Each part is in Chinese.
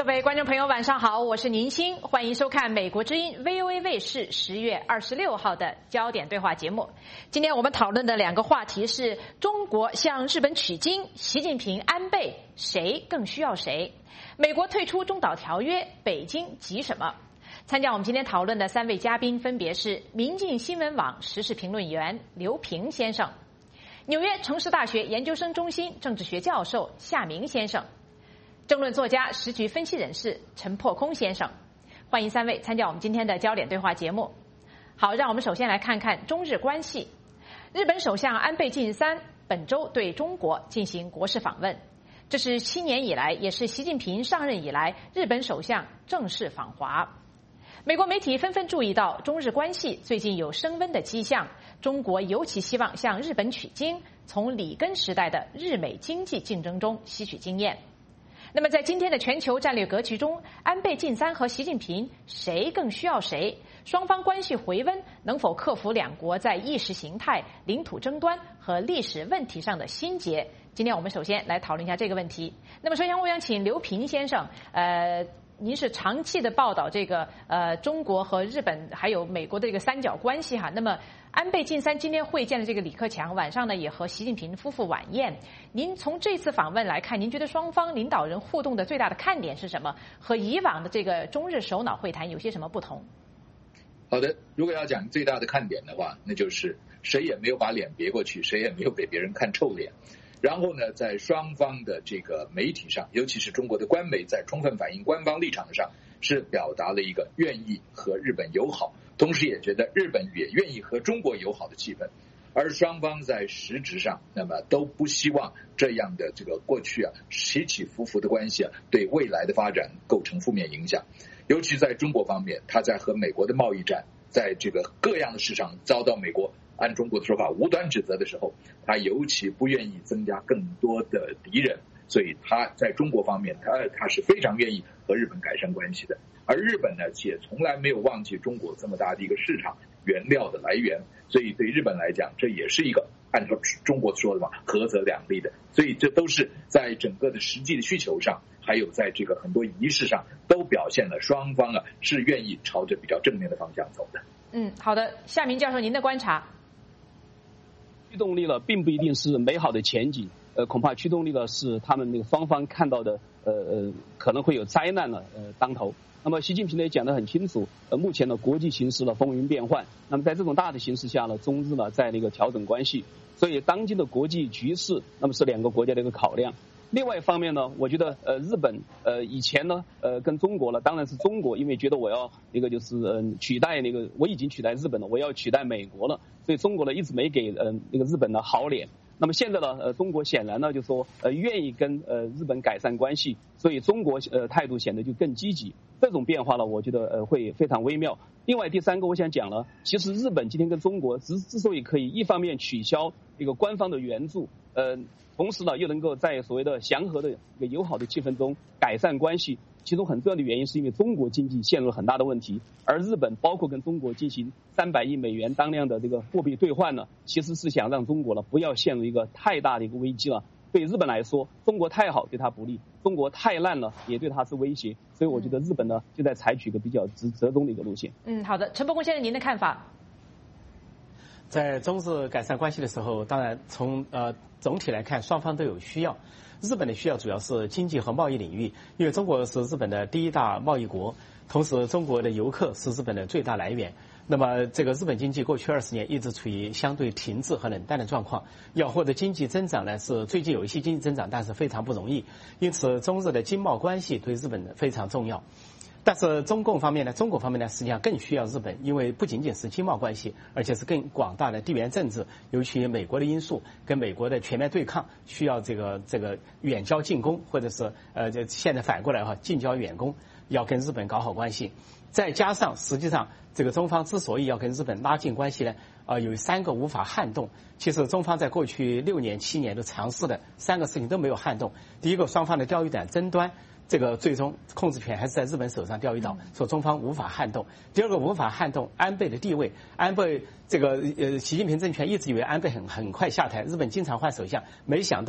位观众朋友，晚上好，我是宁鑫，欢迎收看美国之音 VOA 卫视10月26号的焦点对话节目。今天我们讨论的两个话题是：中国向日本取经，习近平安倍，谁更需要谁？美国退出中导条约，北京急什么？参加我们今天讨论的3位嘉宾分别是民进新闻网时事评论员刘平先生、纽约城市大学研究生中心政治学教授夏明先生、政论作家、时局分析人士陈破空先生。欢迎3位参加我们今天的焦点对话节目。好，让我们首先来看看中日关系。日本首相安倍晋三本周对中国进行国事访问，这是7年以来，也是习近平上任以来日本首相正式访华。美国媒体纷纷注意到中日关系最近有升温的迹象，中国尤其希望向日本取经，从里根时代的日美经济竞争中吸取经验。那么在今天的全球战略格局中，安倍晋三和习近平谁更需要谁？双方关系回温，能否克服两国在意识形态、领土争端和历史问题上的心结？今天我们首先来讨论一下这个问题。那么首先我想请刘平先生，您是长期的报道这个中国和日本还有美国的这个三角关系哈。那么安倍晋三今天会见了这个李克强，晚上呢也和习近平夫妇晚宴。您从这次访问来看，您觉得双方领导人互动的最大的看点是什么？和以往的这个中日首脑会谈有些什么不同？ 好的，如果要讲最大的看点的话，那就是谁也没有把脸别过去，谁也没有给别人看臭脸。然后呢，在双方的这个媒体上，尤其是中国的官媒，在充分反映官方立场上，是表达了一个愿意和日本友好，同时也觉得日本也愿意和中国友好的气氛。而双方在实质上，那么都不希望这样的这个过去起起伏伏的关系对未来的发展构成负面影响。尤其在中国方面，他在和美国的贸易战，在这个各样的市场遭到美国按中国的说法无端指责的时候，他尤其不愿意增加更多的敌人，所以他在中国方面他是非常愿意和日本改善关系的。而日本呢，也从来没有忘记中国这么大的一个市场原料的来源，所以对日本来讲，这也是一个按照中国说的嘛，合则两利的。所以这都是在整个的实际的需求上，还有在这个很多仪式上，都表现了双方是愿意朝着比较正面的方向走的。 好的，夏明教授，您的观察。 驱动力并不一定是美好的前景，恐怕驱动力是他们那个双方看到的可能会有灾难当头。那么习近平也讲得很清楚，目前的国际形势风云变幻，那么在这种大的形势下中日在那个调整关系，所以当今的国际局势那么是两个国家的一个考量。另外一方面呢，我觉得日本以前呢跟中国当然是中国因为觉得我要那个就是取代那个我已经取代日本了，我要取代美国了，所以中国一直没给那个日本的好脸。那么现在呢中国显然呢就说愿意跟日本改善关系，所以中国态度显得就更积极。这种变化我觉得会非常微妙。另外第三个我想讲了，其实日本今天跟中国之所以可以一方面取消一个官方的援助，同时又能够在所谓的祥和的一个友好的气氛中改善关系，其中很重要的原因是因为中国经济陷入了很大的问题，而日本包括跟中国进行300亿美元当量的这个货币兑换其实是想让中国不要陷入一个太大的一个危机了。对日本来说，中国太好对他不利，中国太烂了也对他是威胁，所以我觉得日本就在采取一个比较折中的一个路线。 好的，陈伯公先生，您的看法？ 在中日改善关系的时候，当然从总体来看，双方都有需要。日本的需要主要是经济和贸易领域，因为中国是日本的第1大贸易国，同时中国的游客是日本的最大来源。那么这个日本经济过去20年一直处于相对停滞和冷淡的状况，要获得经济增长呢，是最近有一些经济增长，但是非常不容易。因此中日的经贸关系对日本非常重要。但是中国方面呢，实际上更需要日本，因为不仅仅是经贸关系，而且是更广大的地缘政治，尤其美国的因素跟美国的全面对抗，需要这个远交近攻，或者是现在反过来近交远攻，要跟日本搞好关系。再加上实际上这个中方之所以要跟日本拉近关系呢，有3个无法撼动。其实中方在过去6年7年都尝试的3个事情都没有撼动。第一个，双方的钓鱼岛争端，这个最终控制权还是在日本手上，钓鱼岛，说中方无法撼动。第二个，无法撼动安倍的地位。安倍这个习近平政权一直以为安倍很快下台，日本经常换首相，没想到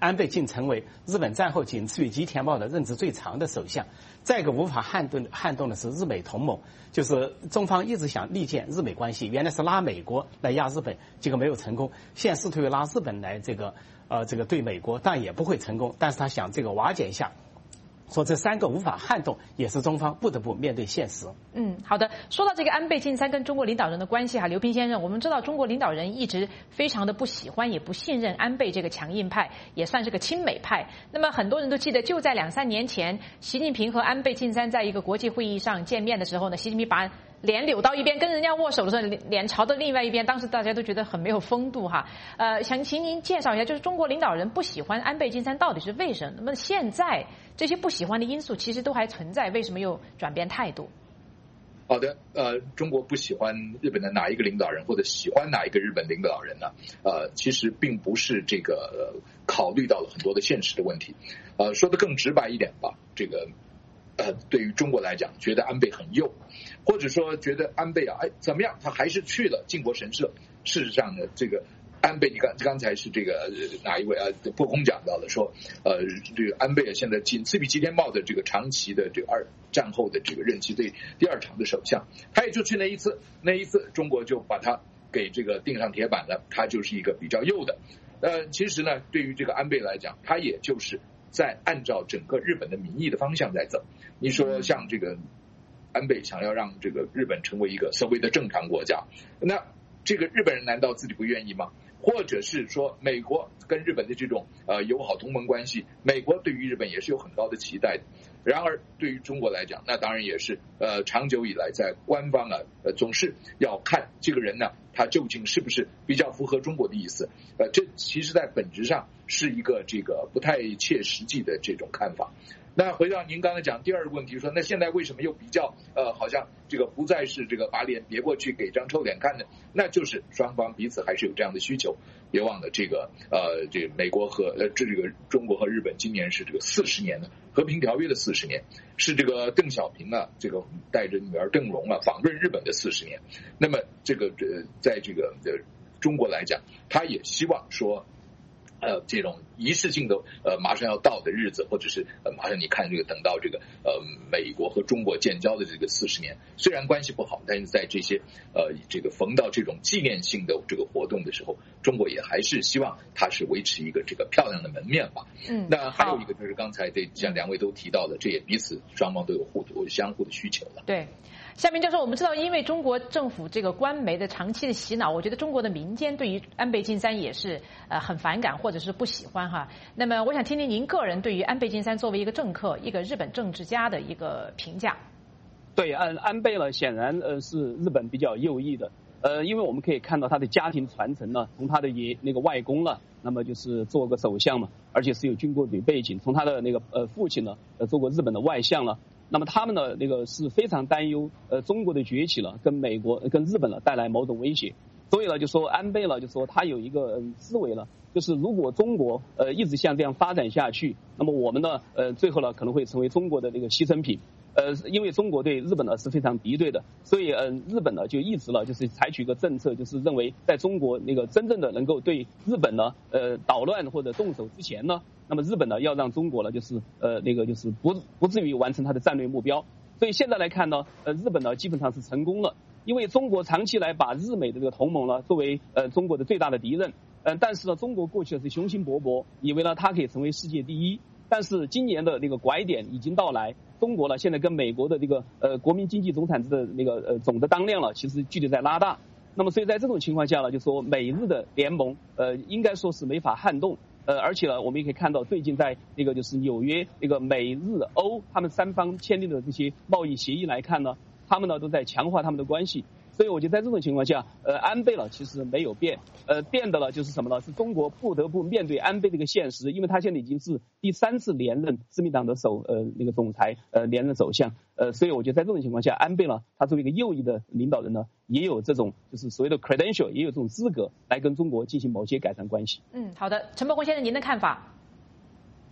安倍竟成为日本战后仅次于吉田茂的任职最长的首相。再一个无法撼动的是日美同盟，就是中方一直想力建日美关系，原来是拉美国来压日本，结果没有成功，现在试图于拉日本来这个对美国，但也不会成功。但是他想这个瓦解一下。说这3个无法撼动，也是中方不得不面对现实。 好的。说到这个安倍晋三跟中国领导人的关系刘平先生，我们知道中国领导人一直非常的不喜欢也不信任安倍这个强硬派，也算是个亲美派。那么很多人都记得，就在2-3年前，习近平和安倍晋三在一个国际会议上见面的时候呢，习近平把脸扭到一边，跟人家握手的时候脸朝着另外一边，当时大家都觉得很没有风度想请您介绍一下，就是中国领导人不喜欢安倍晋三到底是为什么？那么现在这些不喜欢的因素其实都还存在，为什么又转变态度？ 好的，中国不喜欢日本的哪一个领导人，或者喜欢哪一个日本领导人呢？其实并不是这个考虑到了很多的现实的问题。说得更直白一点吧，这个对于中国来讲，觉得安倍很右，或者说觉得安倍怎么样，他还是去了靖国神社。事实上呢，这个安倍，你刚才是这个哪一位破空讲到了说，这个安倍现在仅次于吉田茂的这个长期的这个战后的这个任期第2长的首相，他也就去那一次中国就把他给这个钉上铁板了，他就是一个比较右的。其实呢，对于这个安倍来讲，他也就是在按照整个日本的民意的方向在走。你说像这个安倍想要让这个日本成为一个所谓的正常国家，那这个日本人难道自己不愿意吗？或者是说美国跟日本的这种友好同盟关系，美国对于日本也是有很高的期待的。然而对于中国来讲，那当然也是长久以来在官方总是要看这个人呢，他究竟是不是比较符合中国的意思。这其实在本质上是一个这个不太切实际的这种看法。那回到您刚才讲第2个问题，说那现在为什么又比较好像这个不再是这个把脸别过去给张臭脸看呢？那就是双方彼此还是有这样的需求。别忘了这个这个美国和这个中国和日本今年是这个40年的和平条约的40年，是这个邓小平这个带着女儿邓蓉访问日本的40年。那么这个在这个中国来讲，他也希望说这种仪式性的马上要到的日子，或者是马上你看这个等到这个美国和中国建交的这个40年，虽然关系不好，但是在这些这个逢到这种纪念性的这个活动的时候，中国也还是希望它是维持一个这个漂亮的门面吧。那还有一个就是刚才像2位都提到的，这也彼此双方都有相互的需求了。 对。下面就是我们知道，因为中国政府这个官媒的长期的洗脑，我觉得中国的民间对于安倍晋三也是很反感或者是不喜欢那么我想听听您个人对于安倍晋三作为一个政客、一个日本政治家的一个评价。 对，安倍呢，显然是日本比较右翼的。因为我们可以看到他的家庭传承呢，从他的那个外公了，那么就是做过首相嘛，而且是有军国主义背景。从他的那个父亲呢，做过日本的外相了。那么他们呢，那个是非常担忧中国的崛起了，跟美国、跟日本了带来某种威胁。所以呢，就说安倍呢，就说他有一个思维了，就是如果中国一直像这样发展下去，那么我们呢最后呢可能会成为中国的那个牺牲品。因为中国对日本呢是非常敌对的，所以日本呢就一直呢就是采取一个政策，就是认为在中国那个真正的能够对日本呢捣乱或者动手之前呢，那么日本呢要让中国呢就是那个就是不至于完成它的战略目标。所以现在来看呢，日本呢基本上是成功了，因为中国长期来把日美的这个同盟呢作为中国的最大的敌人。但是呢，中国过去是雄心勃勃，以为呢它可以成为世界第一。但是今年的那个拐点已经到来，中国呢现在跟美国的这个国民经济总产值的那个总的当量了，其实距离在拉大。那么所以在这种情况下呢，就说美日的联盟应该说是没法撼动。而且呢，我们也可以看到最近在那个就是纽约那个美日欧他们3方签订的这些贸易协议来看呢，他们呢都在强化他们的关系。所以我觉得在这种情况下，安倍了其实没有变，变的了就是什么呢？是中国不得不面对安倍这个现实，因为他现在已经是第3次连任自民党的那个总裁，连任首相，所以我觉得在这种情况下，安倍呢，他作为一个右翼的领导人呢，也有这种就是所谓的 credential， 也有这种资格来跟中国进行某些改善关系。 好的，陈伯宏先生，您的看法？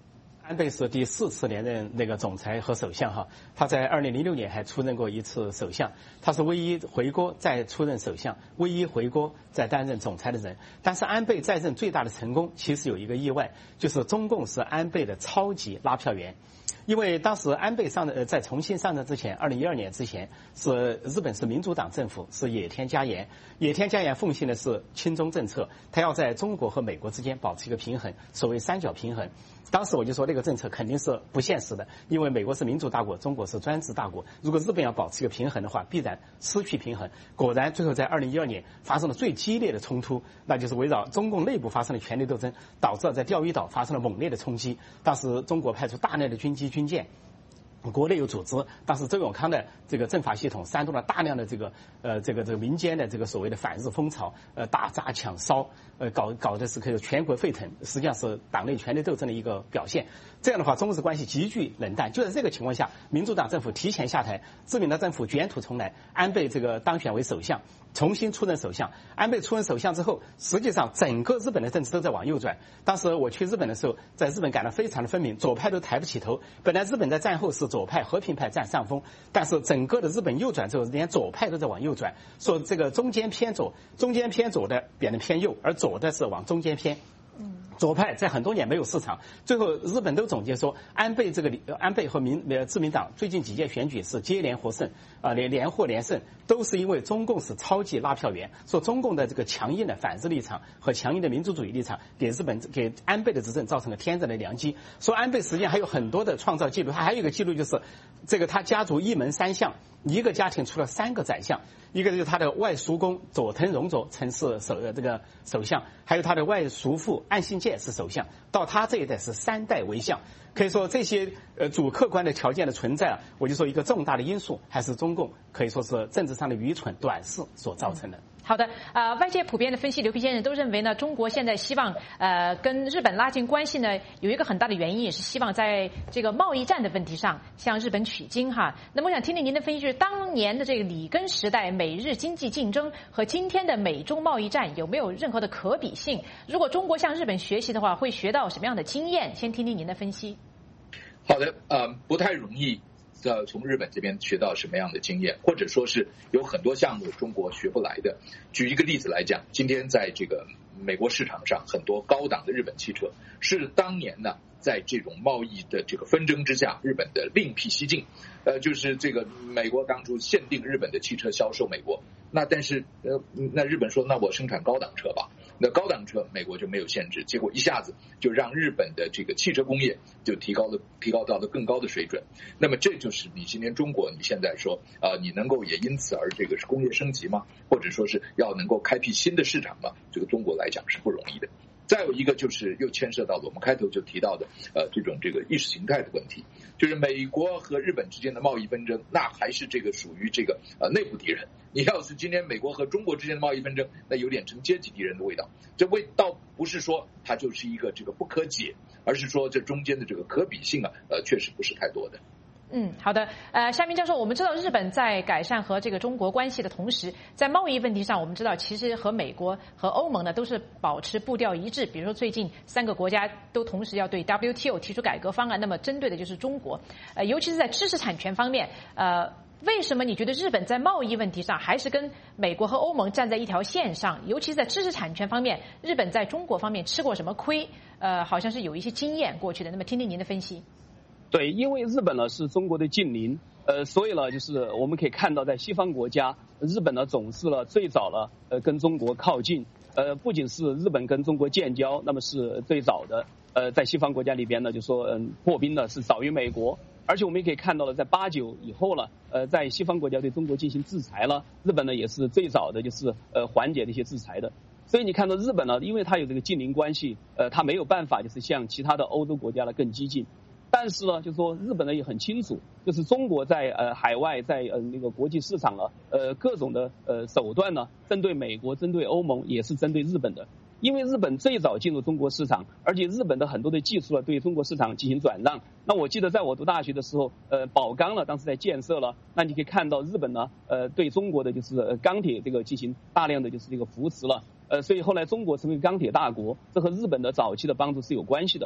安倍是第4次连任那个总裁和首相哈，他在2006年还出任过一次首相，他是唯一回国再出任首相，唯一回国再担任总裁的人。但是安倍在任最大的成功其实有一个意外，就是中共是安倍的超级拉票员。因为当时安倍在重新上任之前，2012年之前是日本是民主党政府，是野田佳彦。野田佳彦奉行的是亲中政策，他要在中国和美国之间保持一个平衡，所谓三角平衡。当时我就说那个政策肯定是不现实的，因为美国是民主大国，中国是专制大国。如果日本要保持一个平衡的话，必然失去平衡。果然，最后在2012年发生了最激烈的冲突，那就是围绕中共内部发生了权力斗争，导致在钓鱼岛发生了猛烈的冲击。当时中国派出大量的军机军舰。国内有组织，当时周永康的这个政法系统煽动了大量的这个民间的这个所谓的反日风潮，打砸抢烧，搞的是可以全国沸腾，实际上是党内权力斗争的一个表现。这样的话，中日关系急剧冷淡。就在这个情况下，民主党政府提前下台，自民党政府卷土重来，安倍这个当选为首相，重新出任首相。安倍出任首相之后，实际上整个日本的政治都在往右转。当时我去日本的时候，在日本感到非常的分明，左派都抬不起头。本来日本在战后是左派和平派占上风，但是整个的日本右转之后，连左派都在往右转，说这个中间偏左的变得偏右，而左的是往中间偏。左派在很多年没有市场，最后日本都总结说，安倍和自民党最近几届选举是接连获胜，连获连胜，都是因为中共是超级拉票员，说中共的这个强硬的反日立场和强硬的民主主义立场，给安倍的执政造成了天然的良机。说安倍实际上还有很多的创造记录，他还有一个记录就是这个他家族一门三相，一个家庭出了3个宰相。一个就是他的外叔公佐藤荣作曾是首相，还有他的外叔父岸信介是首相，到他这一代是3代为相。可以说这些主客观的条件的存在我就说一个重大的因素还是中共可以说是政治上的愚蠢短视所造成的。 好的，外界普遍的分析，刘皮先生都认为呢，中国现在希望跟日本拉近关系呢，有一个很大的原因，也是希望在这个贸易战的问题上向日本取经哈。那么我想听听您的分析，就是当年的这个里根时代美日经济竞争和今天的美中贸易战有没有任何的可比性？如果中国向日本学习的话，会学到什么样的经验？先听听您的分析。 好的，不太容易从日本这边学到什么样的经验，或者说是有很多项目中国学不来的。举一个例子来讲，今天在这个美国市场上，很多高档的日本汽车是当年呢在这种贸易的这个纷争之下，日本的另辟蹊径，就是这个美国当初限定日本的汽车销售美国，但是那日本说那我生产高档车吧，那高档车美国就没有限制，结果一下子就让日本的这个汽车工业就提高到了更高的水准。那么这就是你今天中国你现在说你能够也因此而这个是工业升级吗？或者说是要能够开辟新的市场吗？这个中国来讲是不容易的。再有一个就是又牵涉到了我们开头就提到的这个意识形态的问题，就是美国和日本之间的贸易纷争，那还是这个属于这个内部敌人。你要是今天美国和中国之间的贸易纷争，那有点成阶级敌人的味道。这味道不是说它就是一个这个不可解，而是说这中间的这个可比性确实不是太多的。 好的。夏明教授，我们知道日本在改善和这个中国关系的同时，在贸易问题上，我们知道其实和美国和欧盟呢都是保持步调一致。比如说最近3个国家都同时要对 WTO 提出改革方案，那么针对的就是中国。尤其是在知识产权方面，为什么你觉得日本在贸易问题上还是跟美国和欧盟站在一条线上？尤其是在知识产权方面，日本在中国方面吃过什么亏？好像是有一些经验过去的。那么听听您的分析。 对，因为日本呢是中国的近邻，所以呢就是我们可以看到，在西方国家，日本呢总是最早跟中国靠近，不仅是日本跟中国建交，那么是最早的，在西方国家里边呢，就说破冰呢是早于美国，而且我们也可以看到了，在89以后了，在西方国家对中国进行制裁了，日本呢也是最早的就是缓解的一些制裁的。所以你看到日本呢，因为它有这个近邻关系，它没有办法就是像其他的欧洲国家呢更激进。但是呢，就是说日本呢也很清楚，就是中国在海外在那个国际市场各种的手段呢，针对美国、针对欧盟，也是针对日本的。因为日本最早进入中国市场，而且日本的很多的技术对中国市场进行转让。那我记得在我读大学的时候，宝钢当时在建设了，那你可以看到日本呢对中国的就是钢铁这个进行大量的就是这个扶持了。所以后来中国成为钢铁大国，这和日本的早期的帮助是有关系的。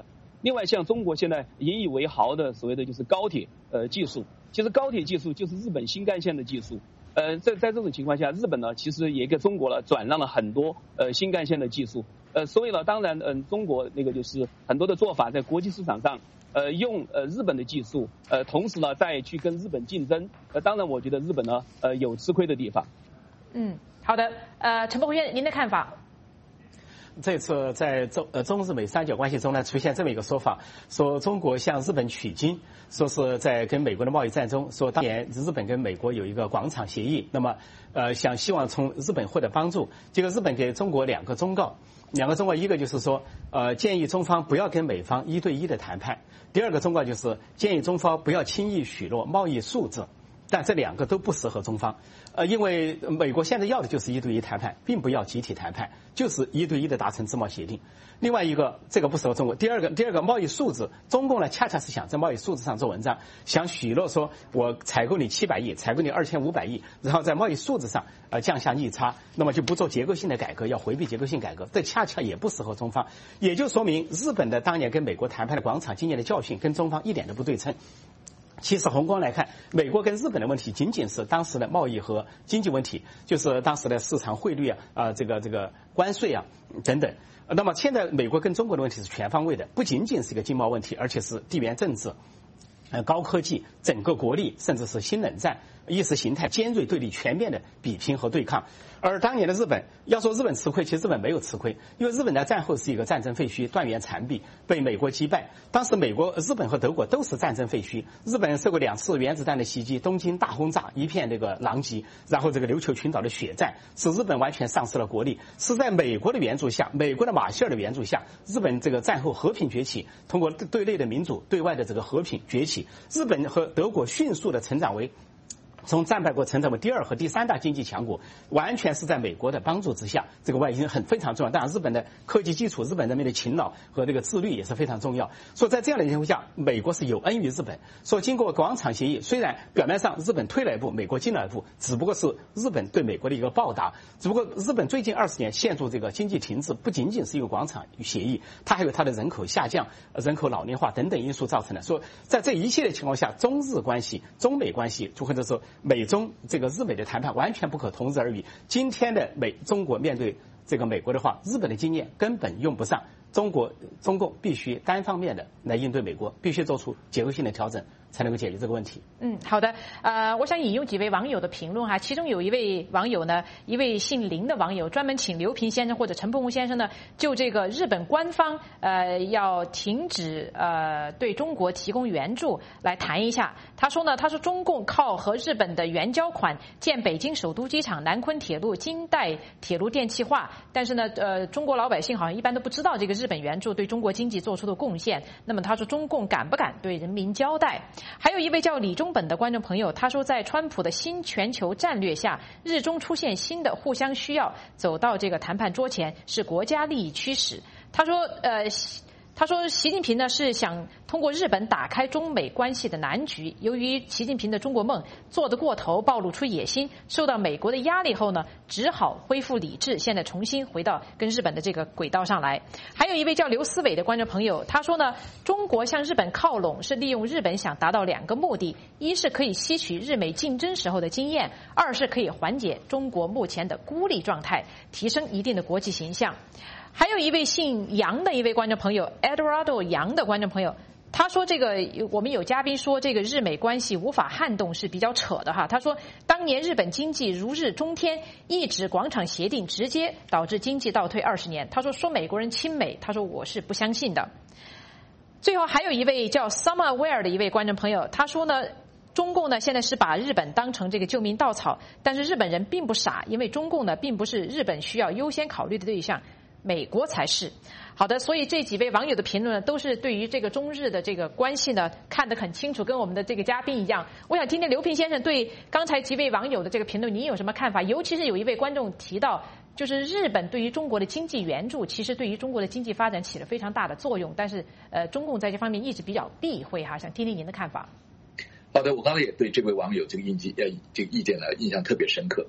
另外，像中国现在引以为豪的所谓的就是高铁技术，其实高铁技术就是日本新干线的技术。在这种情况下，日本呢其实也给中国了转让了很多新干线的技术。所以呢，当然中国那个就是很多的做法在国际市场上用日本的技术，同时呢再去跟日本竞争。当然，我觉得日本呢有吃亏的地方。 好的，陈伯辉，您的看法？ 这次在中日美三角关系中呢，出现这么一个说法，说中国向日本取经，说是在跟美国的贸易战中，说当年日本跟美国有一个广场协议，那么希望从日本获得帮助，结果日本给中国两个忠告，一个就是说建议中方不要跟美方1对1的谈判，第二个忠告就是建议中方不要轻易许诺贸易数字。但这两个都不适合中方，因为美国现在要的就是1对1谈判，并不要集体谈判，就是1对1的达成自贸协定。另外一个，这个不适合中国。第二个贸易数字，中共呢恰恰是想在贸易数字上做文章，想许诺说我采购你700亿，采购你2500亿，然后在贸易数字上降下逆差，那么就不做结构性的改革，要回避结构性改革，这恰恰也不适合中方，也就说明日本的当年跟美国谈判的广场经验的教训跟中方一点都不对称。其实宏观来看，美国跟日本的问题仅仅是当时的贸易和经济问题，就是当时的市场汇率这个关税等等。那么现在美国跟中国的问题是全方位的，不仅仅是一个经贸问题，而且是地缘政治、高科技、整个国力，甚至是新冷战、意识形态尖锐对立全面的比拼和对抗。而当年的日本，要说日本吃亏，其实日本没有吃亏，因为日本在战后是一个战争废墟，断垣残壁，被美国击败。当时日本和德国都是战争废墟，日本受过2次原子弹的袭击，东京大轰炸，一片这个狼藉，然后这个琉球群岛的血战，使日本完全丧失了国力。是在美国的援助下，美国的马歇尔的援助下，日本这个战后和平崛起，通过对内的民主，对外的这个和平崛起，日本和德国迅速的成长为从战败国成长为第2和第3大经济强国，完全是在美国的帮助之下，这个外因非常重要。当然，日本的科技基础、日本人民的勤劳和这个自律也是非常重要。所以在这样的情况下，美国是有恩于日本。说经过广场协议，虽然表面上日本退了一步，美国进了一步，只不过是日本对美国的一个报答。只不过日本最近20年陷入这个经济停滞，不仅仅是一个广场协议，它还有它的人口下降、人口老龄化等等因素造成的。说在这一系列情况下，中日关系、中美关系，或者说美中这个日美的谈判完全不可同日而语。今天的中国面对这个美国的话，日本的经验根本用不上，中共必须单方面的来应对美国，必须做出结构性的调整，才能够解决这个问题。 好的，我想引用几位网友的评论其中有一位网友呢，一位姓林的网友专门请刘平先生或者陈伯宏先生呢，就这个日本官方要停止对中国提供援助来谈一下。他说中共靠和日本的援交款建北京首都机场、南昆铁路、京代铁路电气化，但是呢中国老百姓好像一般都不知道这个日本援助对中国经济做出的贡献。那么他说中共敢不敢对人民交代？还有一位叫李中本的观众朋友，他说在川普的新全球战略下，日中出现新的互相需要，走到这个谈判桌前是国家利益驱使。他说习近平呢是想通过日本打开中美关系的难局，由于习近平的中国梦做得过头，暴露出野心，受到美国的压力后呢，只好恢复理智，现在重新回到跟日本的这个轨道上来。还有一位叫刘思伟的观众朋友，他说呢，中国向日本靠拢是利用日本想达到2个目的，一是可以吸取日美竞争时候的经验，二是可以缓解中国目前的孤立状态，提升一定的国际形象。还有一位姓杨的一位观众朋友 Eduardo 杨的观众朋友，他说这个我们有嘉宾说这个日美关系无法撼动是比较扯的他说当年日本经济如日中天，一纸广场协定直接导致经济倒退20年。他说美国人亲美，他说我是不相信的。最后还有一位叫 Summerware 的一位观众朋友，他说呢，中共呢现在是把日本当成这个救命稻草，但是日本人并不傻，因为中共呢并不是日本需要优先考虑的对象，美国才是。好的，所以这几位网友的评论呢，都是对于这个中日的这个关系呢看得很清楚，跟我们的这个嘉宾一样。我想听听刘平先生对刚才几位网友的这个评论，您有什么看法？尤其是有一位观众提到，就是日本对于中国的经济援助，其实对于中国的经济发展起了非常大的作用，但是中共在这方面一直比较避讳想听听您的看法。 好的，我刚才也对这位网友这个意见呢印象特别深刻。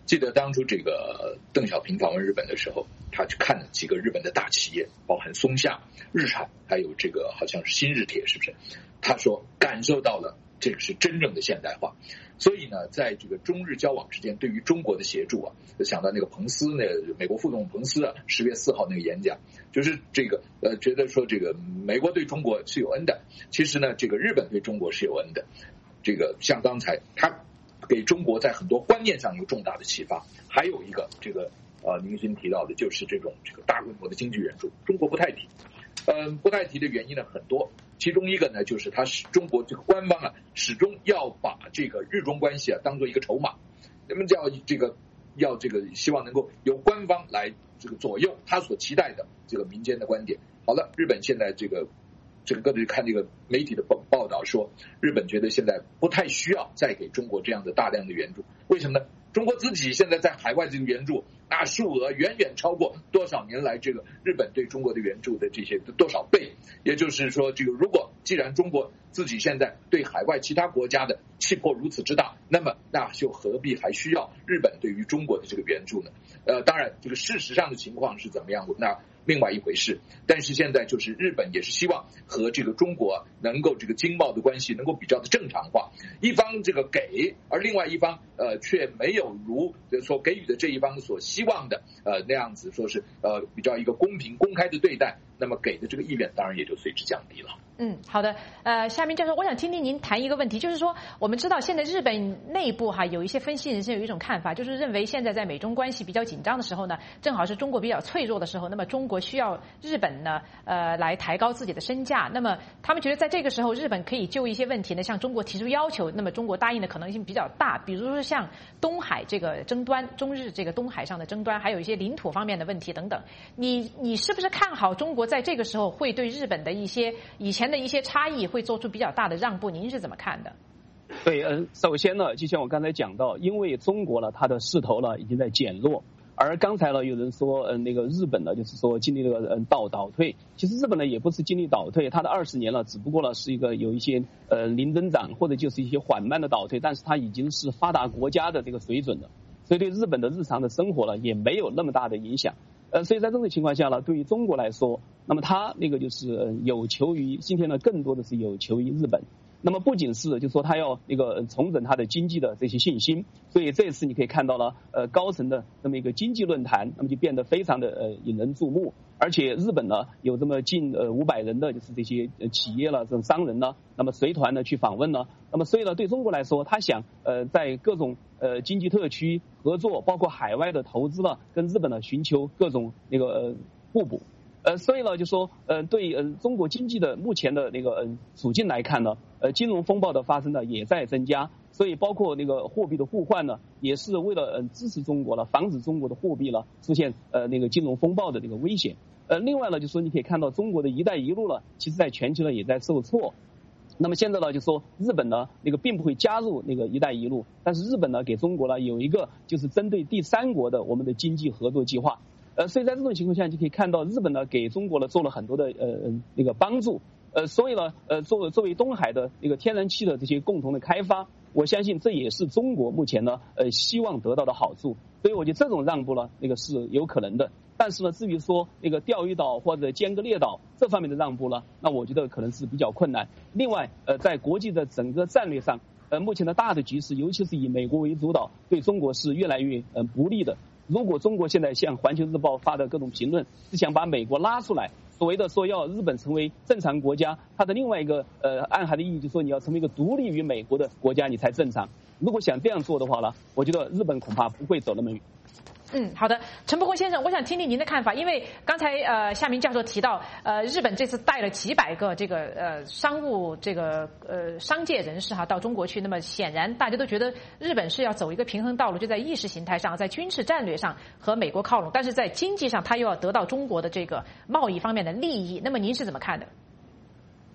记得当初这个邓小平访问日本的时候，他去看了几个日本的大企业，包含松下、日产，还有这个好像是新日铁，是不是？他说感受到了这个是真正的现代化。所以呢，在这个中日交往之间，对于中国的协助啊，就想到那个彭斯，那个美国副总统彭斯啊，10月4号那个演讲，就是这个觉得说这个美国对中国是有恩的，其实呢，这个日本对中国是有恩的。这个像刚才他给中国在很多观念上有重大的启发，还有一个这个您先提到的就是这个大规模的经济援助，中国不太提。不太提的原因呢很多，其中一个呢就是它是中国这个官方啊始终要把这个日中关系啊当做一个筹码，那么要希望能够由官方来这个左右他所期待的这个民间的观点。好了，日本现在这个各位看这个媒体的报道说，日本觉得现在不太需要再给中国这样的大量的援助，为什么呢？中国自己现在在海外这个援助，那数额远远超过多少年来这个日本对中国的援助的这些多少倍。也就是说，这个既然中国自己现在对海外其他国家的气魄如此之大，那就何必还需要日本对于中国的这个援助呢？当然，这个事实上的情况是怎么样的，那另外一回事。但是现在就是日本也是希望和这个中国能够这个经贸的关系能够比较的正常化，一方这个给，而另外一方却没有如所给予的这一方所希望的那样子说是比较一个公平公开的对待，那么给的这个意愿当然也就随之降低了。 好的。夏明教授，我想听听您谈一个问题，就是说我们知道现在日本内部有一些分析人士有一种看法，就是认为现在在美中关系比较紧张的时候呢，正好是中国比较脆弱的时候，那么中国需要日本呢来抬高自己的身价，那么他们觉得在这个时候日本可以就一些问题呢向中国提出要求，那么中国答应的可能性比较大，比如说像东海这个争端，中日这个东海上的争端，还有一些领土方面的问题等等。你是不是看好中国在这个时候会对日本的一些以前的一些差异会做出比较大的让步？您是怎么看的？ 对，首先呢，就像我刚才讲到，因为中国呢，它的势头呢已经在减弱，而刚才呢有人说，那个日本呢就是说经历了倒退，其实日本呢也不是经历倒退，它的20年呢只不过呢是有一些零增长或者就是一些缓慢的倒退，但是它已经是发达国家的这个水准了，所以对日本的日常的生活呢也没有那么大的影响。所以在这种情况下呢，对于中国来说，那么它那个就是有求于今天呢，更多的是有求于日本。那么不仅是就是说它要那个重整它的经济的这些信心，所以这次你可以看到了高层的那么一个经济论坛，那么就变得非常的引人注目。而且日本呢有这么近500人的就是这些企业了，这种商人呢，那么随团呢去访问呢，那么所以呢对中国来说，他想在各种经济特区合作，包括海外的投资呢，跟日本呢寻求各种那个互补。所以呢，就说对中国经济的目前的那个处境来看呢，金融风暴的发生呢也在增加，所以包括那个货币的互换呢，也是为了支持中国了，防止中国的货币呢出现那个金融风暴的那个危险。另外呢，就说你可以看到中国的一带一路呢，其实在全球呢也在受挫。那么现在呢，就说日本呢那个并不会加入那个一带一路，但是日本呢给中国呢有一个就是针对第三国的我们的经济合作计划。所以在这种情况下，你可以看到日本呢给中国呢做了很多的那个帮助。所以呢作为东海的一个天然气的这些共同的开发，我相信这也是中国目前呢希望得到的好处。所以我觉得这种让步呢那个是有可能的。但是呢，至于说那个钓鱼岛或者尖阁列岛这方面的让步呢，那我觉得可能是比较困难。另外在国际的整个战略上，目前的大的局势，尤其是以美国为主导，对中国是越来越不利的。如果中国现在像环球日报发的各种评论是想把美国拉出来，所谓的说要日本成为正常国家，它的另外一个暗含的意义就是说你要成为一个独立于美国的国家你才正常。如果想这样做的话呢，我觉得日本恐怕不会走那么远。 好的，陈伯宏先生，我想听听您的看法，因为刚才夏明教授提到，日本这次带了几百个这个商务这个商界人士到中国去，那么显然大家都觉得日本是要走一个平衡道路，就在意识形态上，在军事战略上和美国靠拢，但是在经济上他又要得到中国的这个贸易方面的利益，那么您是怎么看的？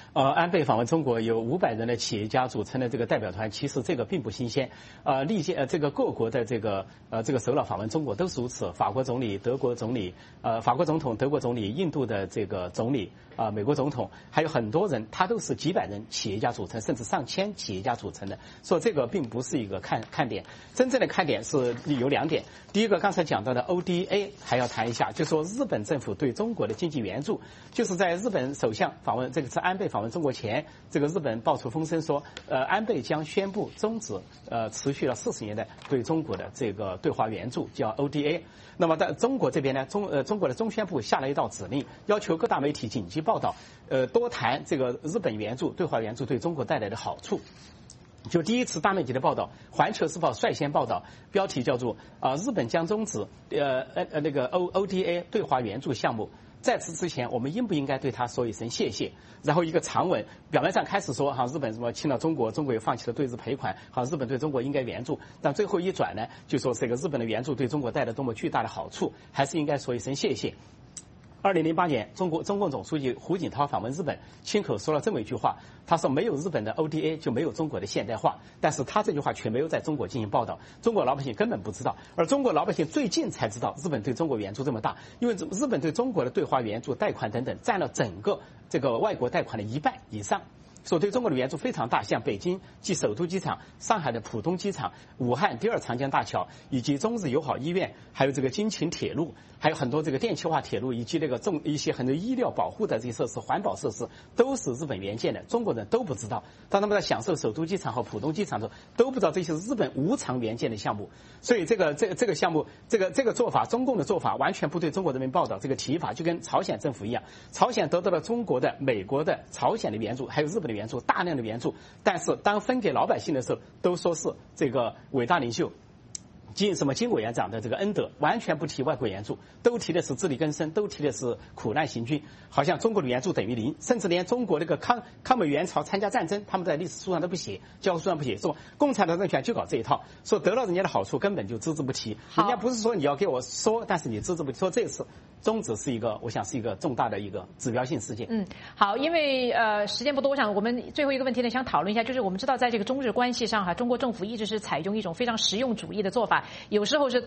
安倍访问中国由500人的企业家组成的这个代表团，其实这个并不新鲜。历届这个各国的这个首脑访问中国都是如此，法国总理、德国总理、法国总统、德国总理、印度的这个总理、美国总统，还有很多人，他都是几百人企业家组成，甚至上千企业家组成的。所以这个并不是一个看点，真正的看点是有2点。第一个，刚才讲到的 ODA 还要谈一下，就说日本政府对中国的经济援助，就是在日本首相访问，这个是安倍访问中国前，这个日本爆出风声说，安倍将宣布终止持续了40年的对中国的这个对华援助，叫 ODA。那么在中国这边呢，中国的中宣部下了一道指令，要求各大媒体紧急报道，多谈这个日本援助、对华援助对中国带来的好处。就第一次大媒体的报道，《环球时报》率先报道，标题叫做日本将终止那个 ODA 对华援助项目。在此之前，我们应不应该对他说一声谢谢？然后一个长文，表面上开始说日本什么亲了中国，中国也放弃了对日赔款，日本对中国应该援助，但最后一转呢，就说这个日本的援助对中国带来多么巨大的好处，还是应该说一声谢谢。2008年，中共总书记胡锦涛访问日本，亲口说了这么一句话，他说没有日本的 ODA 就没有中国的现代化，但是他这句话却没有在中国进行报道，中国老百姓根本不知道，而中国老百姓最近才知道日本对中国援助这么大，因为日本对中国的对华援助、贷款等等占了整个这个外国贷款的1半以上。所对中国的援助非常大，像北京即首都机场、上海的浦东机场、武汉第2长江大桥，以及中日友好医院，还有这个京秦铁路，还有很多这个电气化铁路，以及那个一些很多医疗保护的这些设施、环保设施，都是日本援建的，中国人都不知道。当他们在享受首都机场和浦东机场的时候，都不知道这些是日本无偿援建的项目。所以这个项目，这个做法，中共的做法完全不对中国人民报道。这个提法就跟朝鲜政府一样，朝鲜得到了中国的、美国的、朝鲜的援助，还有日本的援助，大量的援助，但是当分给老百姓的时候，都说是这个伟大领袖金委员长的这个恩德，完全不提外国援助，都提的是自力更生，都提的是苦难行军，好像中国的援助等于0，甚至连中国那个抗美援朝参加战争，他们在历史书上都不写，教科书上不写，说共产党政权就搞这一套，说得了人家的好处根本就只字不提，人家不是说你要给我说，但是你只字不提，说这次终止是一个，我想是一个重大的一个指标性事件。 好，因为时间不多，我想我们最后一个问题呢，想讨论一下，就是我们知道在这个中日关系上中国政府一直是采用一种非常实用主义的做法，有时候是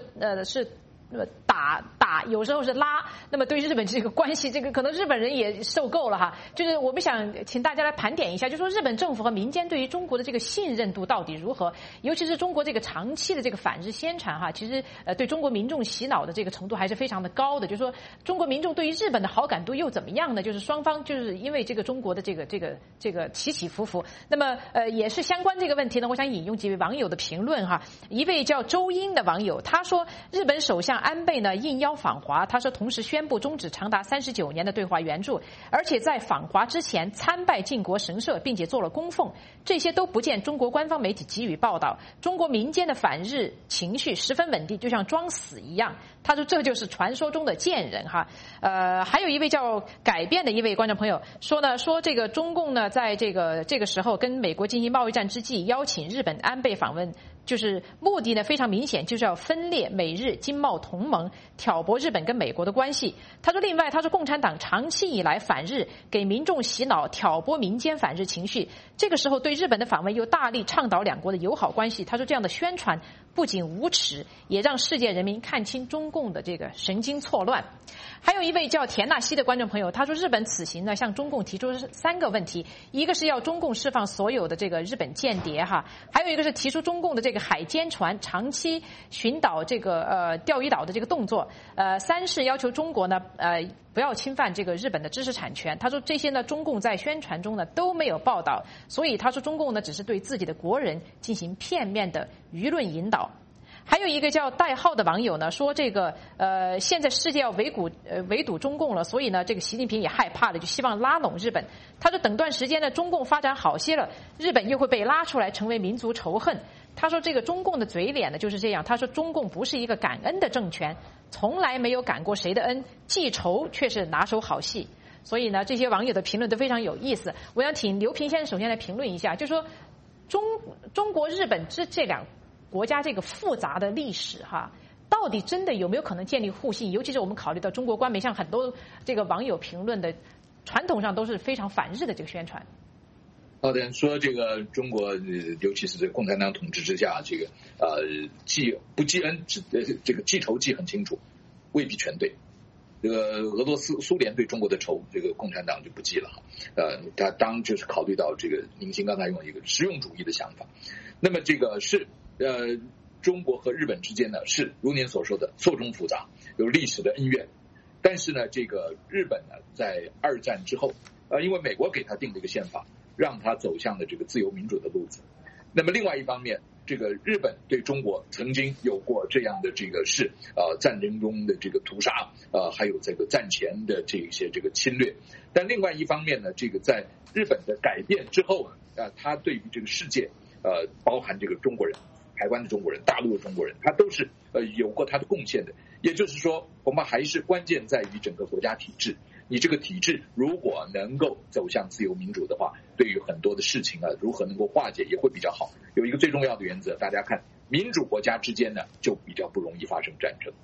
打，有时候是拉。那么对日本这个关系，这个可能日本人也受够了就是我们想请大家来盘点一下，就说日本政府和民间对于中国的这个信任度到底如何？尤其是中国这个长期的这个反日宣传其实对中国民众洗脑的这个程度还是非常的高的。就是说中国民众对于日本的好感度又怎么样呢？就是双方就是因为这个中国的这个起起伏伏。那么也是相关这个问题呢，我想引用几位网友的评论一位叫周英的网友他说，日本首相安倍呢应邀访华，他说同时宣布终止长达39年的对华援助，而且在访华之前参拜靖国神社，并且做了供奉，这些都不见中国官方媒体给予报道。中国民间的反日情绪十分稳定，就像装死一样。他说这就是传说中的贱人还有一位叫改变的一位观众朋友说这个中共呢在这个时候跟美国进行贸易战之际，邀请日本安倍访问，就是目的呢非常明显，就是要分裂美日经贸同盟，挑拨日本跟美国的关系。他说另外共产党长期以来反日，给民众洗脑，挑拨民间反日情绪，这个时候对日本的访问又大力倡导两国的友好关系。他说这样的宣传不仅无耻，也让世界人民看清中共的这个神经错乱。还有一位叫田纳西的观众朋友他说，日本此行呢向中共提出3个问题，一个是要中共释放所有的这个日本间谍还有一个是提出中共的这个海监船长期寻岛这个钓鱼岛的这个动作，3是要求中国呢不要侵犯这个日本的知识产权。他说这些呢中共在宣传中呢都没有报道，所以他说中共呢只是对自己的国人进行片面的舆论引导。还有一个叫代号的网友呢说，这个现在世界要围堵中共了，所以呢这个习近平也害怕了，就希望拉拢日本。他说等段时间呢中共发展好些了，日本又会被拉出来成为民族仇恨。他说这个中共的嘴脸呢就是这样，他说中共不是一个感恩的政权，从来没有感过谁的恩，记仇却是拿手好戏。所以呢这些网友的评论都非常有意思。我想请刘平先生首先来评论一下，就说中国日本这两国家这个复杂的历史到底真的有没有可能建立互信？尤其是我们考虑到中国官媒，像很多这个网友评论的传统上都是非常反日的这个宣传。 好的，说这个中国，尤其是这个共产党统治之下，这个记不记恩，这个记仇记很清楚，未必全对。这个俄罗斯、苏联对中国的仇，这个共产党就不记了哈。他就是考虑到这个宁星刚才用一个实用主义的想法，那么这个是中国和日本之间呢是如您所说的错综复杂，有历史的恩怨。但是呢，这个日本呢在二战之后，因为美国给他定了一个宪法，让他走向了这个自由民主的路子。那么另外一方面，这个日本对中国曾经有过这样的这个事，战争中的这个屠杀，还有这个战前的这些这个侵略。但另外一方面呢，这个在日本的改变之后，他对于这个世界，包含这个中国人、台湾的中国人、大陆的中国人，他都是有过他的贡献的。也就是说，恐怕还是关键在于整个国家体制。你这个体制如果能够走向自由民主的话，对于很多的事情如何能够化解也会比较好。有一个最重要的原则，大家看，民主国家之间呢就比较不容易发生战争。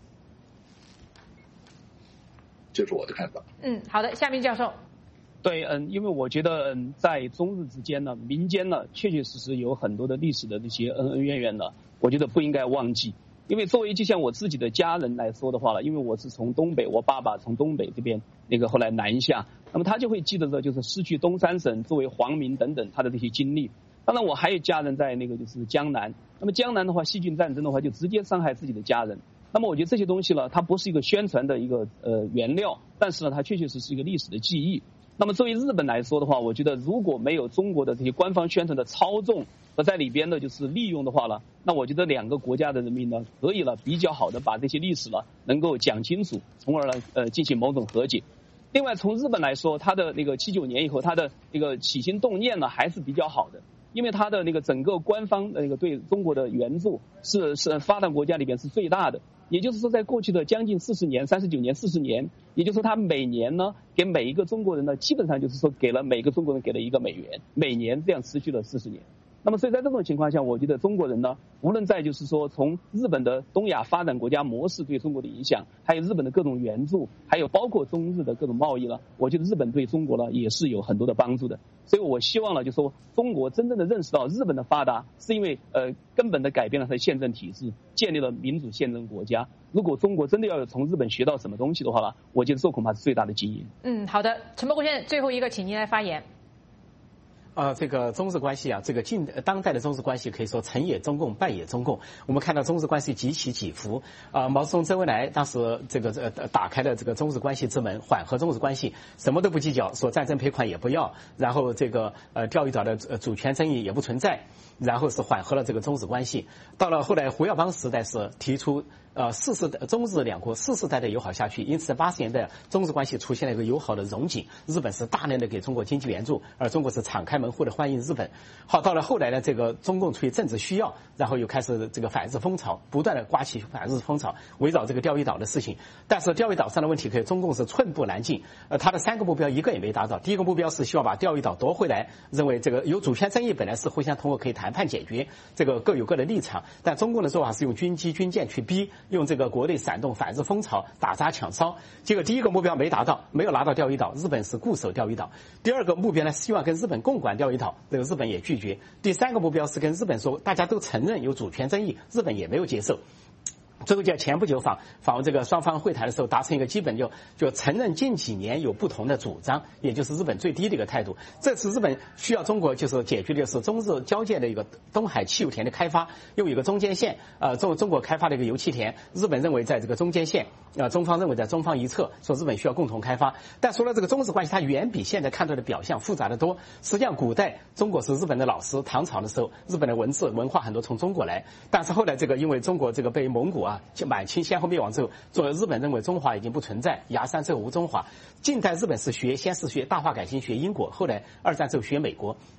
这是我的看法。 好的，夏明教授。 对，因为我觉得在中日之间呢，民间呢确确实实有很多的历史的这些恩恩怨怨呢，我觉得不应该忘记。因为作为就像我自己的家人来说的话了，因为我是从东北，我爸爸从东北这边后来南下，那么他就会记得着就是失去东三省作为皇民等等他的这些经历。当然我还有家人在就是江南，那么江南的话，细菌战争的话就直接伤害自己的家人。那么我觉得这些东西呢，它不是一个宣传的一个原料，但是呢，它确确实是一个历史的记忆。那么作为日本来说的话，我觉得如果没有中国的这些官方宣传的操纵和在里边的就是利用的话呢，那我觉得两个国家的人民呢，可以比较好的把这些历史呢能够讲清楚，从而呢进行某种和解。另外从日本来说，他的79年以后，他的起心动念呢还是比较好的，因为他的整个官方对中国的援助是发达国家里边是最大的。也就是说，在过去的将近40年、39年、40年，也就是说，他每年呢给每一个中国人呢，基本上就是说给了每个中国人给了1个美元，每年这样持续了40年。那么，所以在这种情况下，我觉得中国人呢，无论在就是说从日本的东亚发展国家模式对中国的影响，还有日本的各种援助，还有包括中日的各种贸易呢，我觉得日本对中国呢也是有很多的帮助的。所以我希望呢，就说中国真正的认识到日本的发达是因为根本的改变了它的宪政体制，建立了民主宪政国家。如果中国真的要从日本学到什么东西的话呢，我觉得这恐怕是最大的经验。 好的，陈伯国先生，最后一个，请您来发言。 这个中日关系这个当代的中日关系可以说成也中共，败也中共。我们看到中日关系几起起伏。毛泽东、周恩来当时打开了这个中日关系之门，缓和中日关系，什么都不计较，说战争赔款也不要，然后钓鱼岛的主权争议也不存在，然后是缓和了这个中日关系。到了后来胡耀邦时代是提出中日两国4世代的友好下去，因此在80年代中日关系出现了一个友好的荣景，日本是大量的给中国经济援助，而中国是敞开门户的欢迎日本。好，到了后来呢，中共出于政治需要，然后又开始反日风潮，不断的刮起反日风潮，围绕钓鱼岛的事情。但是钓鱼岛上的问题，中共是寸步难进，他的3个目标一个也没达到。第一个目标是希望把钓鱼岛夺回来，认为有主权争议本来是互相通过可以谈判解决，各有各的立场，但中共的做法是用军机军舰去逼，用国内煽动反日风潮，打砸抢烧。结果第一个目标没达到，没有拿到钓鱼岛，日本是固守钓鱼岛。第二个目标呢，希望跟日本共管钓鱼岛，日本也拒绝。第3个目标是跟日本说，大家都承认有主权争议，日本也没有接受。最后前不久访问双方会谈的时候，达成一个基本就承认近几年有不同的主张，也就是日本最低的一个态度。这次日本需要中国就是解决的是中日交界的一个东海汽油田的开发，又有一个中间线，中国开发的一个油气田，日本认为在中间线，中方认为在中方一侧，说日本需要共同开发。但除了中日关系，它远比现在看到的表象复杂得多。实际上古代中国是日本的老师，唐朝的时候日本的文字文化很多从中国来，但是后来因为中国被蒙古满清先后灭亡之后，日本认为中华已经不存在，崖山之后无中华。近代日本是先是学大化改新学英国，后来2战之后学美国。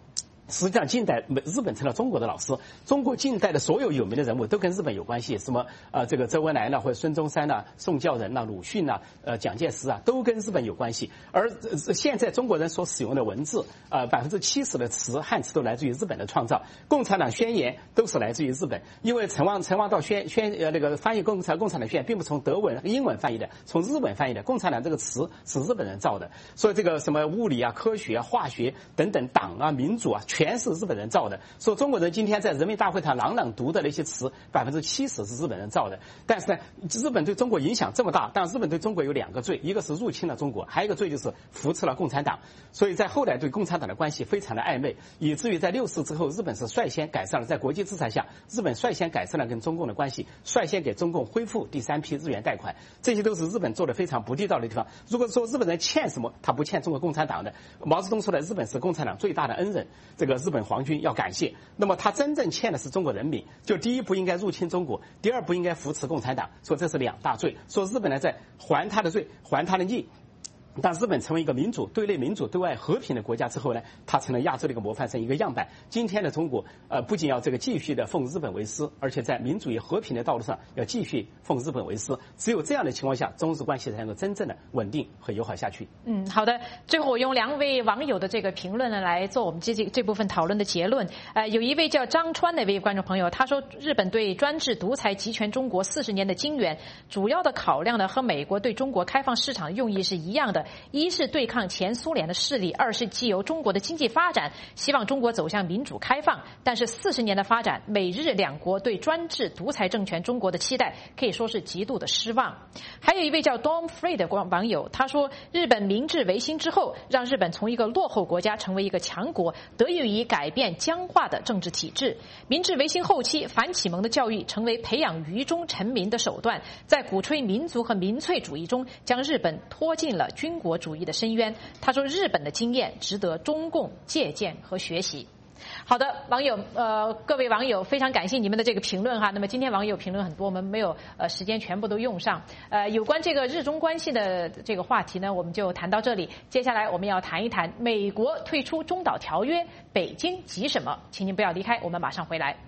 实际上，近代日本成了中国的老师。中国近代的所有有名的人物都跟日本有关系，什么这个周恩来呢，或者孙中山呐、宋教仁呐、鲁迅呐、蒋介石啊，都跟日本有关系。而现在中国人所使用的文字，70%的词汉词都来自于日本的创造。共产党宣言都是来自于日本，因为陈王道那个翻译共产党宣言，并不从德文、英文翻译的，从日本翻译的。共产党这个词是日本人造的，所以这个什么物理啊、科学啊、化学等等，党啊、民主啊，全是日本人造的。所以中国人今天在人民大会堂朗朗读的那些词，70%是日本人造的。但是呢，日本对中国影响这么大，但日本对中国有2个罪，一个是入侵了中国，还有一个罪就是扶持了共产党。所以在后来对共产党的关系非常的暧昧，以至于在64之后，日本是率先改善了，在国际制裁下，日本率先改善了跟中共的关系，率先给中共恢复第3批日元贷款，这些都是日本做的非常不地道的地方。如果说日本人欠什么，他不欠中国共产党的。毛泽东说的，日本是共产党最大的恩人，这个日本皇军要感谢。那么他真正欠的是中国人民，就第一不应该入侵中国，第二不应该扶持共产党，说这是2大罪。说日本呢在还他的罪，还他的逆。当日本成为一个民主、对内民主、对外和平的国家之后呢，它成了亚洲的一个模范生、一个样板。今天的中国，不仅要这个继续的奉日本为师，而且在民主与和平的道路上要继续奉日本为师。只有这样的情况下，中日关系才能够真正的稳定和友好下去。 好的。最后我用2位网友的这个评论呢来做我们这部分讨论的结论。有一位叫张川的一位观众朋友，他说日本对专制独裁集权中国40年的经援，主要的考量呢和美国对中国开放市场的用意是一样的。一是对抗前苏联的势力，二是既由中国的经济发展，希望中国走向民主开放。但是40年的发展，美日2国对专制独裁政权中国的期待可以说是极度的失望。还有一位叫 Dom Free 的网友，他说日本明治维新之后，让日本从一个落后国家成为一个强国，得益于改变僵化的政治体制。明治维新后期，反启蒙的教育成为培养愚忠臣民的手段，在鼓吹民族和民粹主义中，将日本拖进了军国主义的深渊。他说日本的经验值得中共借鉴和学习。好的，各位网友，非常感谢你们的这个评论哈。那么今天网友评论很多，我们没有时间全部都用上。有关这个日中关系的这个话题呢，我们就谈到这里。接下来我们要谈一谈美国退出中导条约，北京急什么？请您不要离开，我们马上回来。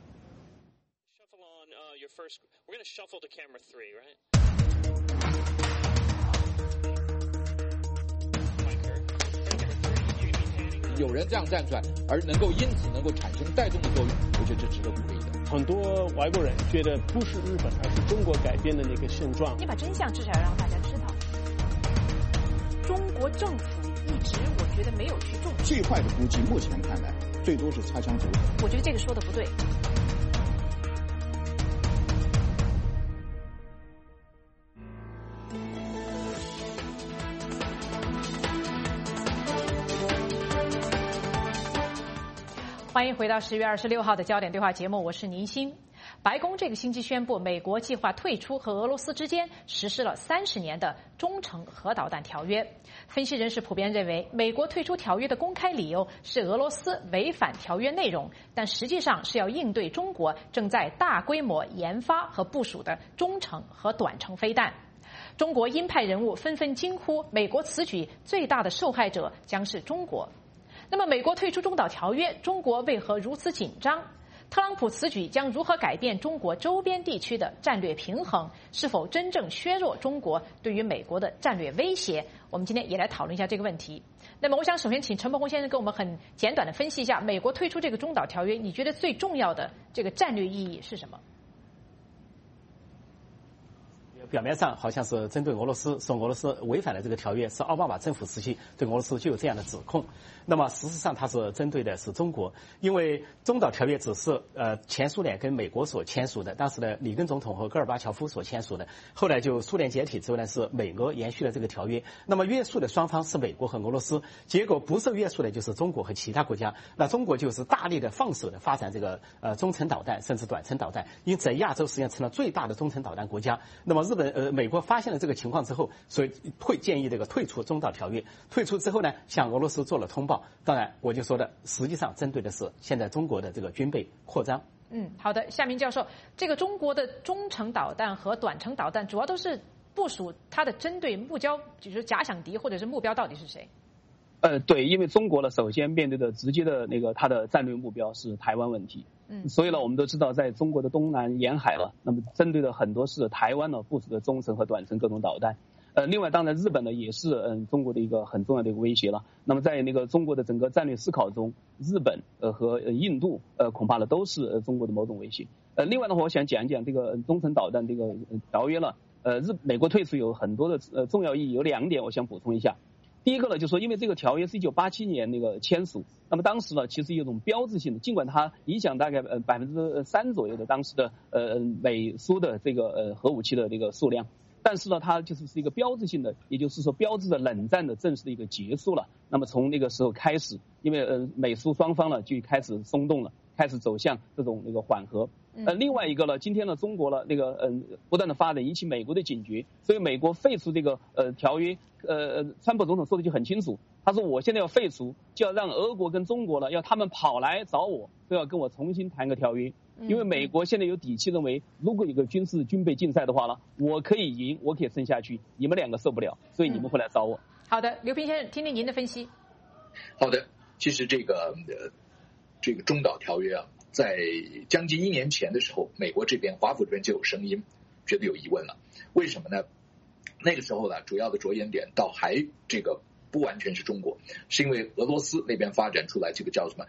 有人这样站出来，而因此能够产生带动的作用，我觉得这值得鼓励的。 很多外国人觉得不是日本，而是中国改变的那个现状。 你把真相至少要让大家知道。中国政府一直我觉得没有去重视。 最坏的估计，目前看来最多是擦枪走火。 我觉得这个说的不对。欢迎回到10月26号的焦点对话节目，我是宁鑫。白宫这个星期宣布，美国计划退出和俄罗斯之间实施了30年的中程核导弹条约。分析人士普遍认为，美国退出条约的公开理由是俄罗斯违反条约内容，但实际上是要应对中国正在大规模研发和部署的中程和短程飞弹。中国鹰派人物纷纷惊呼，美国此举最大的受害者将是中国。那么美国退出中导条约，中国为何如此紧张？特朗普此举将如何改变中国周边地区的战略平衡？是否真正削弱中国对于美国的战略威胁？我们今天也来讨论一下这个问题。那么我想首先请陈伯宏先生给我们很简短的分析一下，美国退出这个中导条约，你觉得最重要的这个战略意义是什么？ 表面上好像是针对俄罗斯，说俄罗斯违反了这个条约，是奥巴马政府时期对俄罗斯就有这样的指控。那么事实上它是针对的是中国，因为中导条约只是前苏联跟美国所签署的，当时的里根总统和戈尔巴乔夫所签署的，后来就苏联解体之后呢，是美俄延续了这个条约。那么约束的双方是美国和俄罗斯，结果不受约束的就是中国和其他国家。那中国就是大力的放手的发展这个中程导弹甚至短程导弹，因此在亚洲实际上成了最大的中程导弹国家。那么美国发现了这个情况之后，所以会建议这个退出中导条约。退出之后呢，向俄罗斯做了通报。当然，我就说的，实际上针对的是现在中国的这个军备扩张。 好的，夏明教授，这个中国的中程导弹和短程导弹主要都是部署它的针对目标，就是假想敌或者是目标到底是谁？ 对，因为中国呢，首先面对的直接的它的战略目标是台湾问题。所以呢，我们都知道，在中国的东南沿海了，那么针对的很多是台湾呢部署的中程和短程各种导弹。另外，当然日本呢也是中国的一个很重要的一个威胁了。那么在中国的整个战略思考中，日本和印度恐怕呢都是中国的某种威胁。另外呢，我想讲一讲这个中程导弹这个条约了。美国退出有很多的重要意义，有2点我想补充一下。第一个呢，就是说因为这个条约是1987年签署，那么当时呢其实有一种标志性的，尽管它影响大概3%左右的当时的美苏的这个核武器的这个数量。但是呢，它就是一个标志性的，也就是说标志着冷战的正式的一个结束了。那么从那个时候开始，因为美苏双方呢就开始松动了，开始走向这种缓和。另外一个呢，今天呢中国呢不断的发展引起美国的警觉，所以美国废除这个条约，川普总统说的就很清楚，他说我现在要废除，就要让俄国跟中国呢要他们跑来找我，都要跟我重新谈个条约。因为美国现在有底气认为，如果有个军事军备竞赛的话呢，我可以赢，我可以撑下去，你们2个受不了，所以你们会来找我。 好的，刘平先生，听听您的分析。 好的，其实这个中导条约啊，在将近1年前的时候，美国这边华府这边就有声音，觉得有疑问了。为什么呢？那个时候呢，主要的着眼点倒还不完全是中国，是因为俄罗斯那边发展出来这个叫什么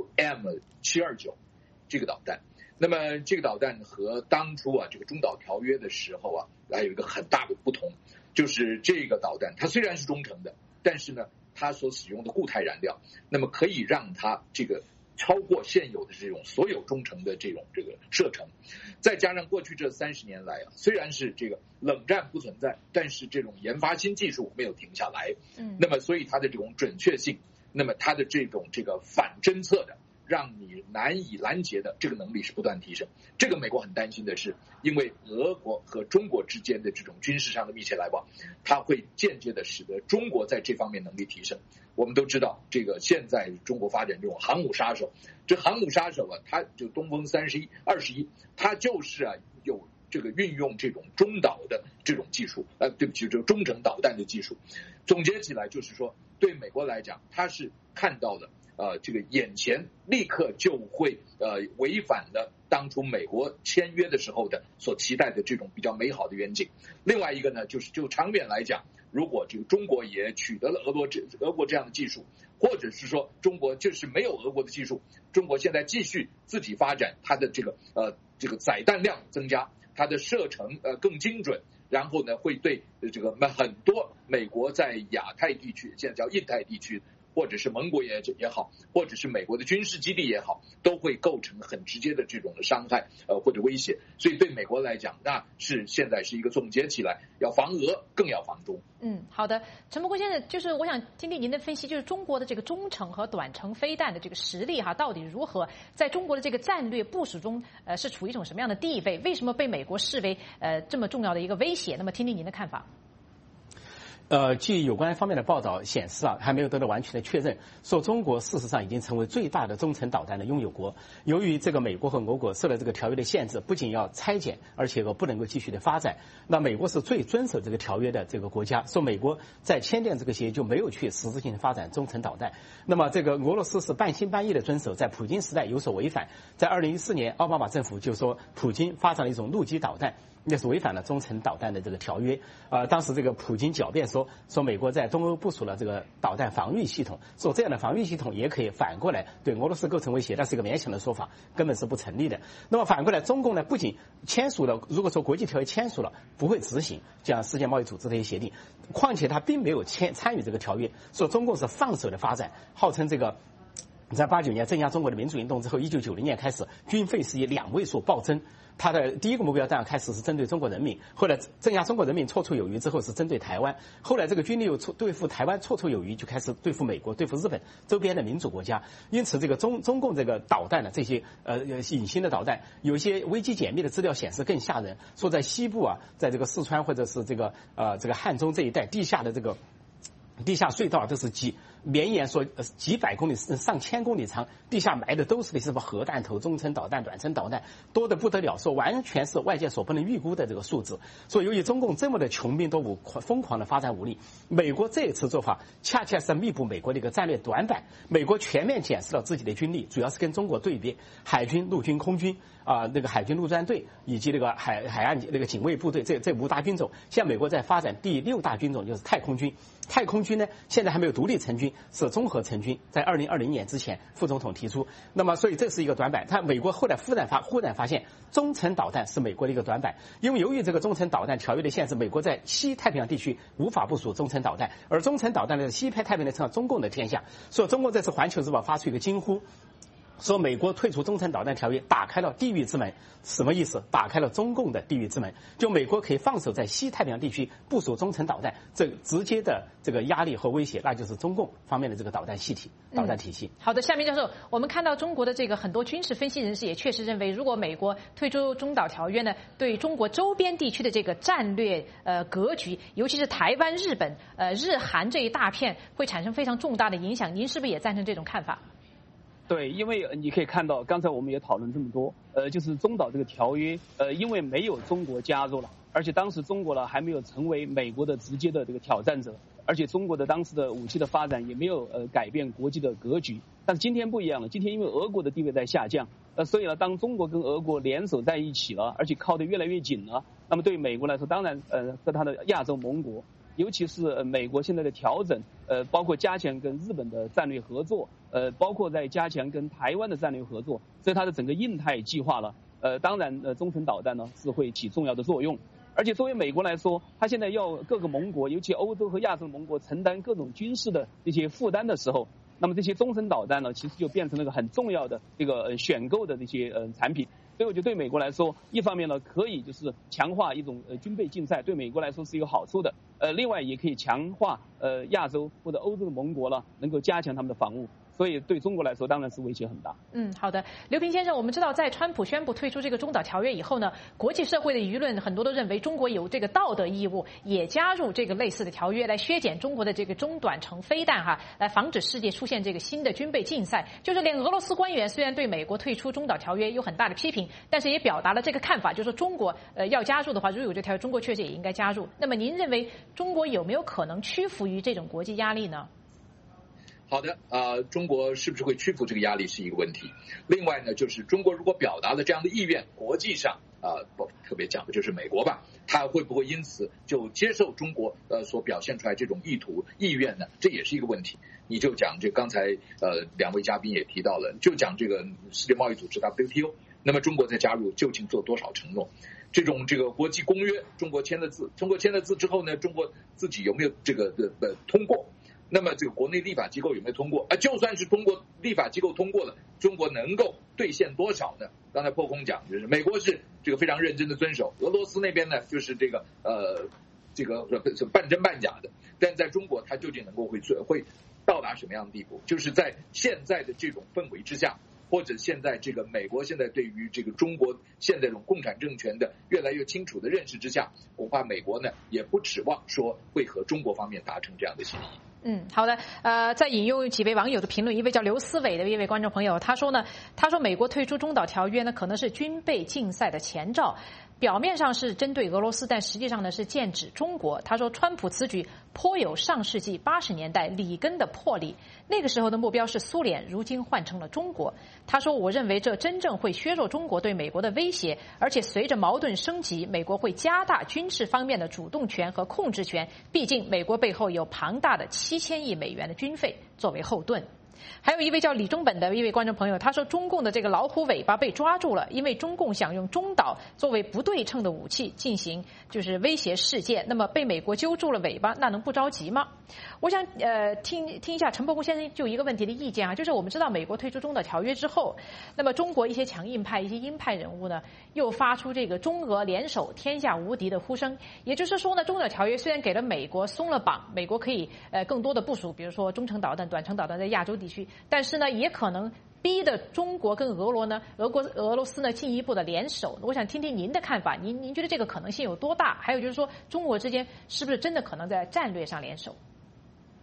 9M729这个导弹。那么这个导弹和当初这个中导条约的时候还有一个很大的不同，就是这个导弹它虽然是中程的，但是呢它所使用的固态燃料，那么可以让它超过现有的这种所有中程的这个射程。再加上过去这30年来虽然是冷战不存在，但是这种研发新技术没有停下来。那么所以它的这种准确性，那么它的这个反侦测的让你难以拦截的这个能力是不断提升。这个美国很担心的是，因为俄国和中国之间的这种军事上的密切来往，它会间接的使得中国在这方面能力提升。我们都知道，现在中国发展这种航母杀手，这航母杀手它就东风31、21，它就是有运用这种中导的这种技术，对不起，这中程导弹的技术。总结起来就是说，对美国来讲，它是看到了眼前立刻就会违反了当初美国签约的时候的所期待的这种比较美好的愿景。另外一个呢，就长远来讲，如果中国也取得了俄国这样的技术，或者是说中国就是没有俄国的技术，中国现在继续自己发展它的这个载弹量增加，它的射程更精准，然后呢会对很多美国在亚太地区，现在叫印太地区，或者是盟国也好，或者是美国的军事基地也好，都会构成很直接的这种伤害或者威胁。所以对美国来讲，那是现在是一个总结起来，要防俄更要防中。 好的，陈伯坤先生，就是我想听听您的分析，就是中国的这个中程和短程飞弹的这个实力到底如何，在中国的这个战略部署中是处于一种什么样的地位？为什么被美国视为这么重要的一个威胁？那么听听您的看法。 据有关方面的报道显示还没有得到完全的确认，说中国事实上已经成为最大的中程导弹的拥有国。由于美国和俄国受了这个条约的限制，不仅要拆减，而且不能够继续的发展。那美国是最遵守这个条约的这个国家，说美国在签订这个协议就没有去实质性的发展中程导弹。那么俄罗斯是半信半疑的遵守，在普京时代有所违反。在2014年，奥巴马政府就说普京发展了一种陆基导弹，那是违反了中程导弹的这个条约。当时普京狡辩说美国在东欧部署了这个导弹防御系统，说这样的防御系统也可以反过来对俄罗斯构成威胁，那是一个勉强的说法，根本是不成立的。那么反过来，中共呢不仅签署了，如果说国际条约签署了不会执行，像世界贸易组织的一些协定，况且他并没有参与这个条约，说中共是放手的发展，号称在89年镇压中国的民主运动之后，1990年开始军费是以2位数暴增。他的第一个目标当然开始是针对中国人民，后来镇压中国人民绰绰有余之后是针对台湾，后来这个军力又对付台湾绰绰有余，就开始对付美国、对付日本周边的民主国家。因此中共这个导弹的这些隐形的导弹，有一些危机解密的资料显示更吓人，说在西部在这个四川或者是这个汉中这一带地下的地下隧道都是绵延说几百公里、上千公里长，地下埋的都是那些什么核弹头、中程导弹、短程导弹，多得不得了，说完全是外界所不能预估的这个数字。所以由于中共这么的穷兵黩武、疯狂的发展武力，美国这一次做法恰恰是弥补美国的一个战略短板。美国全面检视了自己的军力，主要是跟中国对比，海军、陆军、空军那个海军陆战队以及那个海岸那个警卫部队这5大军种。现在美国在发展第6大军种，就是太空军。太空军呢，现在还没有独立成军，是综合成军，在2020年之前，副总统提出。那么，所以这是一个短板。美国后来忽然发现，中程导弹是美国的一个短板，因为由于这个中程导弹条约的限制，美国在西太平洋地区无法部署中程导弹，而中程导弹呢，西太平洋成了中共的天下。所以，中共这次《环球日报》发出一个惊呼，说美国退出中程导弹条约，打开了地狱之门。什么意思？打开了中共的地狱之门，就美国可以放手在西太平洋地区部署中程导弹，这直接的这个压力和威胁，那就是中共方面的这个导弹体系。 好的，夏明教授，我们看到中国的这个很多军事分析人士也确实认为，如果美国退出中导条约呢，对中国周边地区的这个战略格局，尤其是台湾、日本、日韩这一大片，会产生非常重大的影响。您是不是也赞成这种看法？ 对，因为你可以看到，刚才我们也讨论这么多，就是中导这个条约，因为没有中国加入了，而且当时中国呢还没有成为美国的直接的这个挑战者，而且中国的当时的武器的发展也没有改变国际的格局。但是今天不一样了，今天因为俄国的地位在下降，所以呢，当中国跟俄国联手在一起了，而且靠得越来越紧了，那么对于美国来说，当然和他的亚洲盟国。尤其是美国现在的调整，包括加强跟日本的战略合作，包括在加强跟台湾的战略合作，所以它的整个印太计划了，当然中程导弹呢是会起重要的作用。而且作为美国来说，它现在要各个盟国，尤其欧洲和亚洲盟国承担各种军事的这些负担的时候，那么这些中程导弹呢，其实就变成了一个很重要的这个选购的这些产品。所以我觉得对美国来说，一方面呢可以就是强化一种军备竞赛，对美国来说是有好处的。另外也可以强化亚洲或者欧洲的盟国呢，能够加强他们的防务。所以对中国来说当然是威胁很大。 好的，刘平先生，我们知道在川普宣布退出这个中导条约以后呢，国际社会的舆论很多都认为中国有这个道德义务也加入这个类似的条约，来削减中国的这个中短程飞弹来防止世界出现这个新的军备竞赛。就是连俄罗斯官员虽然对美国退出中导条约有很大的批评，但是也表达了这个看法，就是说中国要加入的话，如果有这条约，中国确实也应该加入。那么您认为中国有没有可能屈服于这种国际压力呢？ 好的，中国是不是会屈服这个压力是一个问题。另外呢，就是中国如果表达了这样的意愿，国际上特别讲的就是美国吧，他会不会因此就接受中国所表现出来这种意愿呢？这也是一个问题。你就讲这刚才两位嘉宾也提到了，就讲这个世界贸易组织 WTO， 那么中国在加入究竟做多少承诺？这个国际公约，中国签了字之后呢，中国自己有没有这个通过？那么这个国内立法机构有没有通过？就算是通过立法机构通过了，中国能够兑现多少呢？刚才破空讲，就是美国是这个非常认真的遵守，俄罗斯那边呢就是这个半真半假的。但在中国，它究竟能够会到达什么样的地步？就是在现在的这种氛围之下，或者现在这个美国现在对于这个中国现在这种共产政权的越来越清楚的认识之下，恐怕美国呢也不指望说会和中国方面达成这样的协议。 好的，再引用几位网友的评论，一位叫刘思伟的一位观众朋友，他说美国退出中导条约呢，可能是军备竞赛的前兆。表面上是针对俄罗斯，但实际上呢是剑指中国。他说，川普此举颇有上世纪80年代里根的魄力，那个时候的目标是苏联，如今换成了中国。他说，我认为这真正会削弱中国对美国的威胁，而且随着矛盾升级，美国会加大军事方面的主动权和控制权，毕竟美国背后有庞大的7000亿美元的军费作为后盾。还有一位叫李中本的一位观众朋友，他说中共的这个老虎尾巴被抓住了，因为中共想用中导作为不对称的武器进行就是威胁世界，那么被美国揪住了尾巴，那能不着急吗？我想听一下陈伯公先生就一个问题的意见就是我们知道美国退出中导条约之后，那么中国一些强硬派一些鹰派人物呢又发出这个中俄联手天下无敌的呼声，也就是说呢，中导条约虽然给了美国松了绑，美国可以更多的部署比如说中程导弹短程导弹在亚洲地区，但是呢也可能逼得中国跟俄罗斯呢进一步的联手。我想听听您的看法，您觉得这个可能性有多大？还有就是说中国之间是不是真的可能在战略上联手？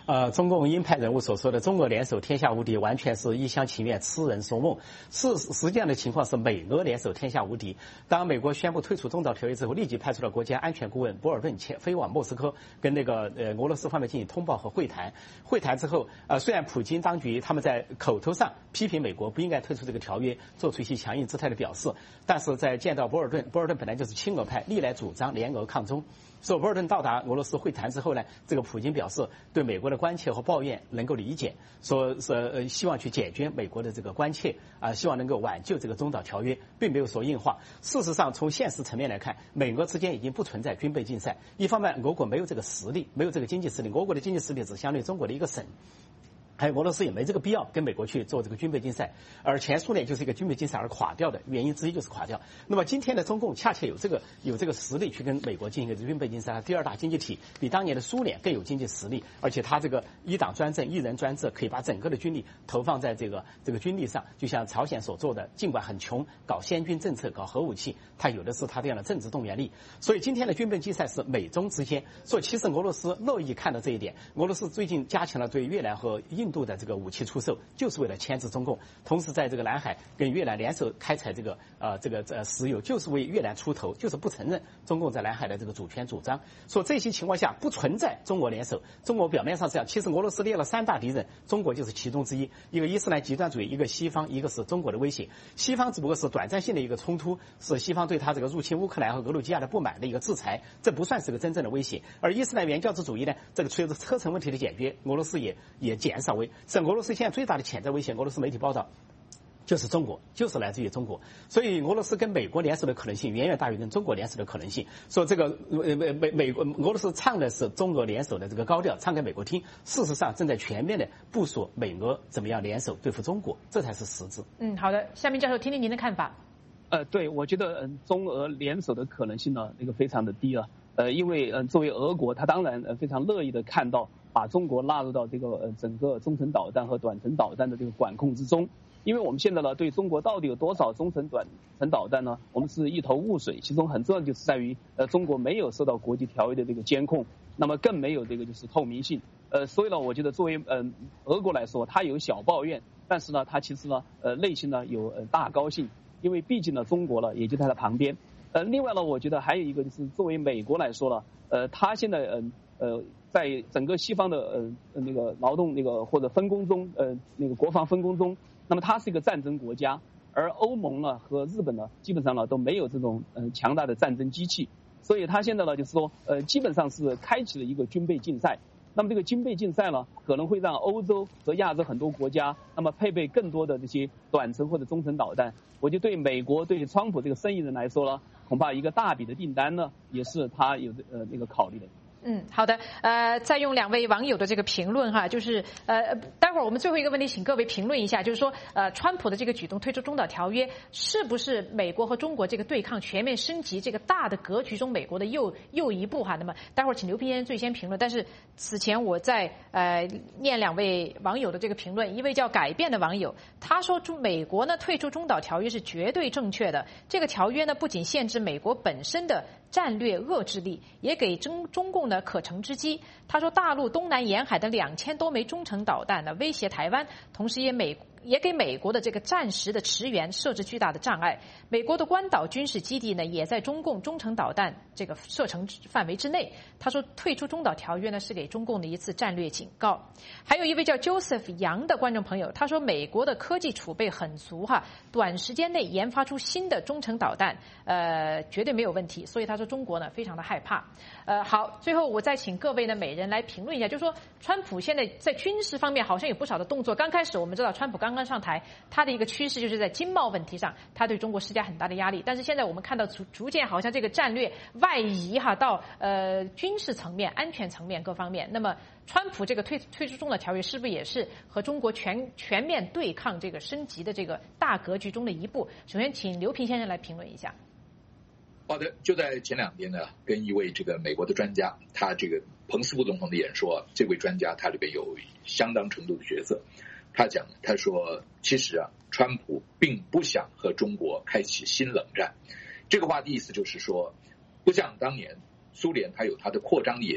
中共鹰派人物所说的中俄联手天下无敌，完全是一厢情愿、痴人说梦。实际上的情况是美俄联手天下无敌。当美国宣布退出中导条约之后，立即派出了国家安全顾问博尔顿飞往莫斯科，跟俄罗斯方面进行通报和会谈。会谈之后，虽然普京当局他们在口头上批评美国不应该退出这个条约，做出一些强硬姿态的表示，但是在见到博尔顿本来就是亲俄派，历来主张联俄抗中。所以博尔顿到达俄罗斯会谈之后呢，这个普京表示对美国的关切和抱怨能够理解，说是希望去解决美国的这个关切希望能够挽救这个中导条约，并没有说硬话。事实上，从现实层面来看，美俄之间已经不存在军备竞赛。一方面，俄国没有这个实力，没有这个经济实力，俄国的经济实力只相对中国的一个省。还有俄罗斯也没这个必要跟美国去做这个军备竞赛，而前苏联就是一个军备竞赛而垮掉的原因之一就是垮掉。那么今天的中共恰恰有这个实力去跟美国进行一个军备竞赛，第二大经济体比当年的苏联更有经济实力，而且他这个一党专政、一人专制，可以把整个的军力投放在这个军力上，就像朝鲜所做的，尽管很穷，搞先军政策、搞核武器，他有的是他这样的政治动员力。所以今天的军备竞赛是美中之间，所以其实俄罗斯乐意看到这一点。俄罗斯最近加强了对越南和印度的这个武器出售，就是为了牵制中共，同时在这个南海跟越南联手开采这个石油，就是为越南出头，就是不承认中共在南海的这个主权主张。说这些情况下不存在中俄联手，中国表面上是这样，其实俄罗斯列了3大敌人，中国就是其中之一，一个伊斯兰极端主义，一个西方，一个是中国的威胁。西方只不过是短暂性的一个冲突，是西方对他这个入侵乌克兰和俄鲁吉亚的不满的一个制裁，这不算是个真正的威胁。而伊斯兰原教旨主义呢，这个随着车臣问题的解决，俄罗斯也减少为。俄罗斯现在最大的潜在威胁，俄罗斯媒体报道就是中国，就是来自于中国。所以俄罗斯跟美国联手的可能性远远大于跟中国联手的可能性。说这个俄罗斯唱的是中俄联手的这个高调，唱给美国听，事实上正在全面的部署美俄怎么样联手对付中国，这才是实质。 好的，夏明教授，听听您的看法。 对，我觉得中俄联手的可能性呢，非常的低了。因为作为俄国，他当然非常乐意的看到把中国纳入到这个整个中程导弹和短程导弹的这个管控之中。因为我们现在呢，对中国到底有多少中程短程导弹呢，我们是一头雾水。其中很重要就是在于中国没有受到国际条约的这个监控，那么更没有这个就是透明性。所以呢，我觉得作为俄国来说，他有小抱怨，但是呢，他其实呢内心呢有大高兴，因为毕竟呢中国呢也就在他旁边。另外呢，我觉得还有一个就是作为美国来说呢，他现在在整个西方的那个劳动那个或者分工中，那个国防分工中，那么它是一个战争国家，而欧盟呢和日本呢基本上呢都没有这种强大的战争机器，所以他现在呢就是说基本上是开启了一个军备竞赛。那么这个军备竞赛呢，可能会让欧洲和亚洲很多国家那么配备更多的这些短程或者中程导弹。我觉得对美国对川普这个生意人来说呢，恐怕一个大笔的订单呢，也是他有那个考虑的。 好的，再用2位网友的这个评论哈，就是待会儿我们最后一个问题，请各位评论一下，就是说川普的这个举动退出中导条约，是不是美国和中国这个对抗全面升级这个大的格局中美国的又一步哈？那么待会儿请刘平先生最先评论，但是此前我在念2位网友的这个评论，一位叫改变的网友，他说美国呢退出中导条约是绝对正确的，这个条约呢不仅限制美国本身的战略遏制力，也给中共呢可乘之机。他说大陆东南沿海的2000多枚中程导弹呢威胁台湾，同时也给美国的这个战时的驰援设置巨大的障碍。美国的关岛军事基地呢也在中共中程导弹这个射程范围之内。他说退出中导条约呢是给中共的一次战略警告。还有一位叫 Joseph 杨的观众朋友，他说美国的科技储备很足哈，短时间内研发出新的中程导弹绝对没有问题，所以他说中国呢非常的害怕。好，最后我再请各位的美人来评论一下，就是说川普现在在军事方面好像有不少的动作。刚开始我们知道川普刚刚上台，他的一个趋势就是在经贸问题上他对中国施加很大的压力，但是现在我们看到逐渐好像这个战略外移哈到军事层面、安全层面各方面。那么川普这个退出中导条约是不是也是和中国全面对抗这个升级的这个大格局中的一步？首先请刘平先生来评论一下。 好的，就在前2天呢，跟一位这个美国的专家，他这个彭斯副总统的演说，这位专家他里边有相当程度的角色。他说其实川普并不想和中国开启新冷战。这个话的意思就是说，不像当年苏联他有他的扩张野心，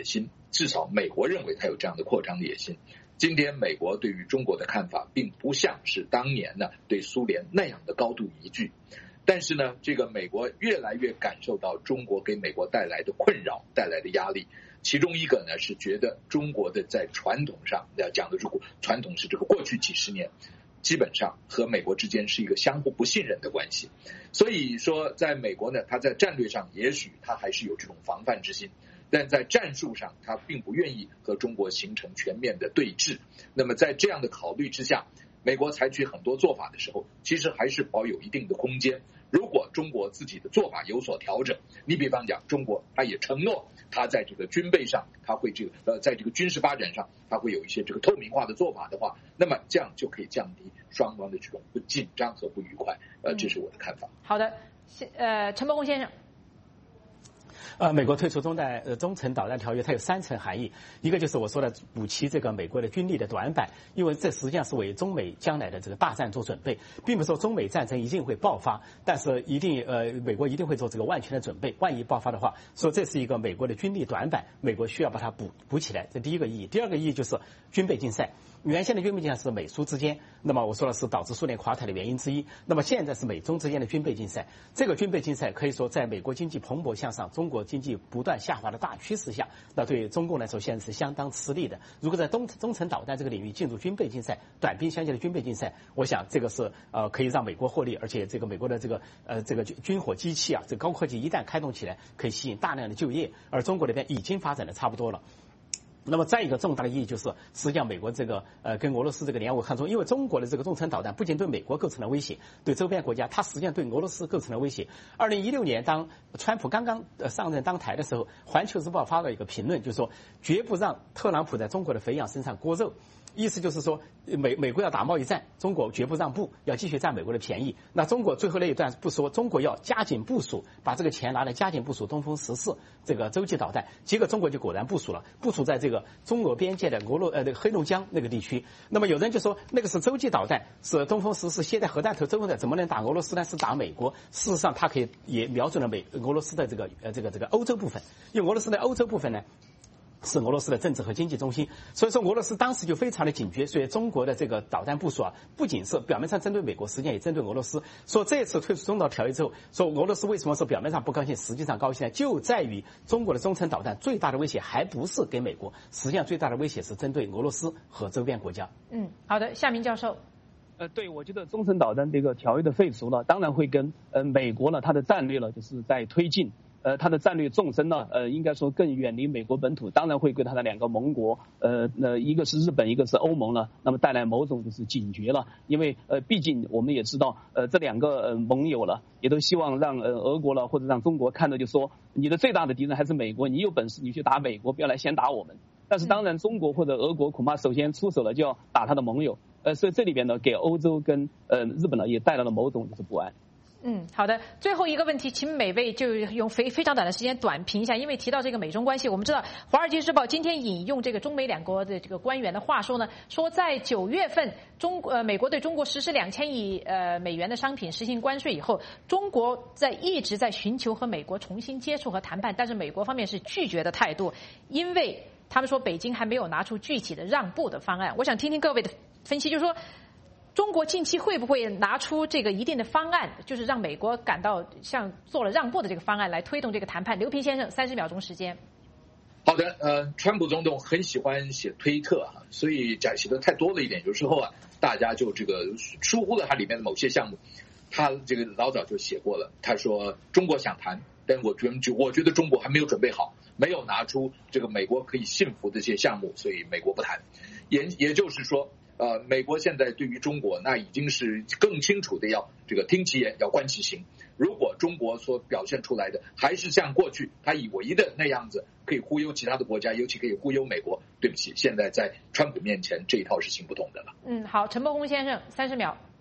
至少美国认为它有这样的扩张的野心。今天美国对于中国的看法并不像是当年呢对苏联那样的高度一致，但是呢，这个美国越来越感受到中国给美国带来的困扰、带来的压力。其中一个呢是觉得中国的在传统上要讲的传统是这个过去几十年，基本上和美国之间是一个相互不信任的关系。所以说，在美国呢，它在战略上也许它还是有这种防范之心。但在战术上，他并不愿意和中国形成全面的对峙。那么在这样的考虑之下，美国采取很多做法的时候，其实还是保有一定的空间。如果中国自己的做法有所调整，你比方讲，中国他也承诺，他在这个军备上，他会在这个军事发展上，他会有一些这个透明化的做法的话，那么这样就可以降低双方的这种不紧张和不愉快。这是我的看法。 好的，陈伯宏先生。 美国退出中程导弹条约，它有3层含义。一个就是我说的补齐这个美国的军力的短板，因为这实际上是为中美将来的这个大战做准备，并不是说中美战争一定会爆发，但是美国一定会做这个万全的准备，万一爆发的话，说这是一个美国的军力短板，美国需要把它补起来，这第一个意义。第二个意义就是军备竞赛。原先的军备竞赛是美苏之间，那么我说的是导致苏联垮台的原因之一。那么现在是美中之间的军备竞赛，这个军备竞赛可以说在美国经济蓬勃向上，中国经济不断下滑的大趋势下，那对中共来说现在是相当吃力的。如果在中程导弹这个领域进入军备竞赛，短兵相接的军备竞赛，我想这个是可以让美国获利，而且这个美国的这个军火机器啊，这高科技一旦开动起来，可以吸引大量的就业，而中国那边已经发展的差不多了。那么再一个重大的意义就是，实际上美国这个跟俄罗斯这个联俄抗中，因为中国的这个中程导弹不仅对美国构成了威胁，对周边国家，它实际上对俄罗斯构成了威胁。2016年当川普刚刚上任当台的时候，《环球时报》发了一个评论，就是说绝不让特朗普在中国的肥羊身上割肉。意思就是说，美国要打贸易战，中国绝不让步，要继续占美国的便宜。那中国最后那一段不说，中国要加紧部署，把这个钱拿来加紧部署东风14这个洲际导弹。结果中国就果然部署了，部署在这个中俄边界的黑龙江那个地区。那么有人就说，那个是洲际导弹，是东风14携带核弹头洲的，怎么能打俄罗斯呢？是打美国。事实上，它可以也瞄准了俄罗斯的这个欧洲部分，因为俄罗斯的欧洲部分呢，是俄罗斯的政治和经济中心，所以说俄罗斯当时就非常的警觉，所以中国的这个导弹部署啊，不仅是表面上针对美国，实际上也针对俄罗斯。说这次退出中导条约之后，说俄罗斯为什么说表面上不高兴，实际上高兴呢？就在于中国的中程导弹最大的威胁还不是给美国，实际上最大的威胁是针对俄罗斯和周边国家。 好的，夏明教授。 对，我觉得中程导弹这个条约的废除呢，当然会跟美国呢它的战略呢就是在推进。它的战略纵深呢，应该说更远离美国本土，当然会对它的2个盟国，一个是日本，一个是欧盟呢，那么带来某种就是警觉了，因为毕竟我们也知道，这2个盟友了，也都希望让俄国了或者让中国看到，就说你的最大的敌人还是美国，你有本事你去打美国，不要来先打我们。但是当然，中国或者俄国恐怕首先出手了就要打他的盟友，所以这里边呢，给欧洲跟日本呢也带来了某种就是不安。 好的。最后一个问题，请每位就用非常短的时间短评一下，因为提到这个美中关系，我们知道《华尔街日报》今天引用这个中美2国的这个官员的话说呢，说在9月份美国对中国实施2000亿美元的商品实行关税以后，中国一直在寻求和美国重新接触和谈判，但是美国方面是拒绝的态度，因为他们说北京还没有拿出具体的让步的方案。我想听听各位的分析，就是说中国近期会不会拿出这个一定的方案，就是让美国感到像做了让步的这个方案来推动这个谈判？刘平先生，30秒钟时间。 好的，川普总统很喜欢写推特啊，所以写的太多了一点，有时候啊，大家就这个疏忽了它里面的某些项目。他这个老早就写过了，他说中国想谈，但我觉得中国还没有准备好，没有拿出这个美国可以信服的这些项目，所以美国不谈。也就是说，美国现在对于中国那已经是更清楚的要这个听其言要观其行。如果中国所表现出来的还是像过去他以为的那样子，可以忽悠其他的国家，尤其可以忽悠美国，对不起，现在在川普面前这一套是行不通的了。 好，陈伯宏先生，30秒。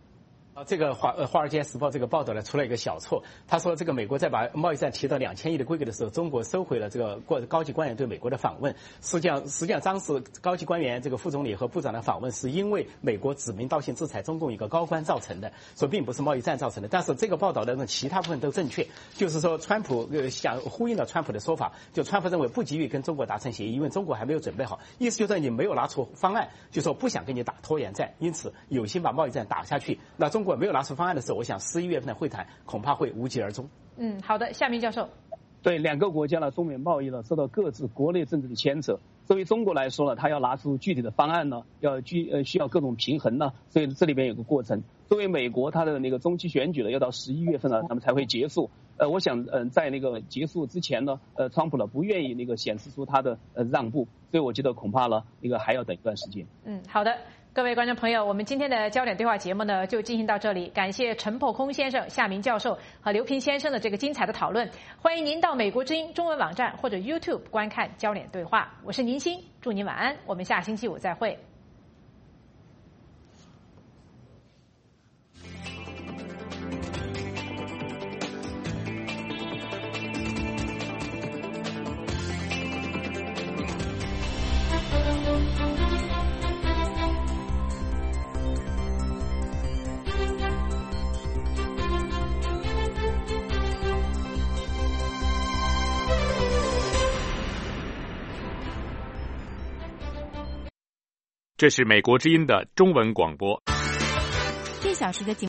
这个华尔街时报这个报道呢出了一个小错，他说这个美国在把贸易战提到2000亿的规格的时候，中国收回了这个高级官员对美国的访问。实际上当时高级官员这个副总理和部长的访问是因为美国指名道姓制裁中共一个高官造成的，所以并不是贸易战造成的。但是这个报道的其他部分都正确，就是说川普想呼应了川普的说法，就川普认为不急于跟中国达成协议，因为中国还没有准备好，意思就是你没有拿出方案，就说不想跟你打拖延战，因此有心把贸易战打下去。那中国没有拿出方案的时候，我想11月份的会谈恐怕会无疾而终。 好的，夏明教授。 对，两个国家呢，中美贸易呢受到各自国内政治的牵扯。作为中国来说呢，它要拿出具体的方案呢，需要各种平衡呢，所以这里边有个过程。作为美国，它的那个中期选举呢，要到11月份呢，他们才会结束。我想，在那个结束之前呢，川普呢不愿意那个显示出他的让步，所以我觉得恐怕呢，那个还要等一段时间。 好的。各位观众朋友，我们今天的焦点对话节目呢就进行到这里，感谢陈破空先生、夏明教授和刘平先生的这个精彩的讨论。欢迎您到美国之音中文网站或者 YouTube 观看焦点对话。我是宁欣，祝您晚安，我们下星期五再会。 这是美国之音的中文广播。 1小时的节目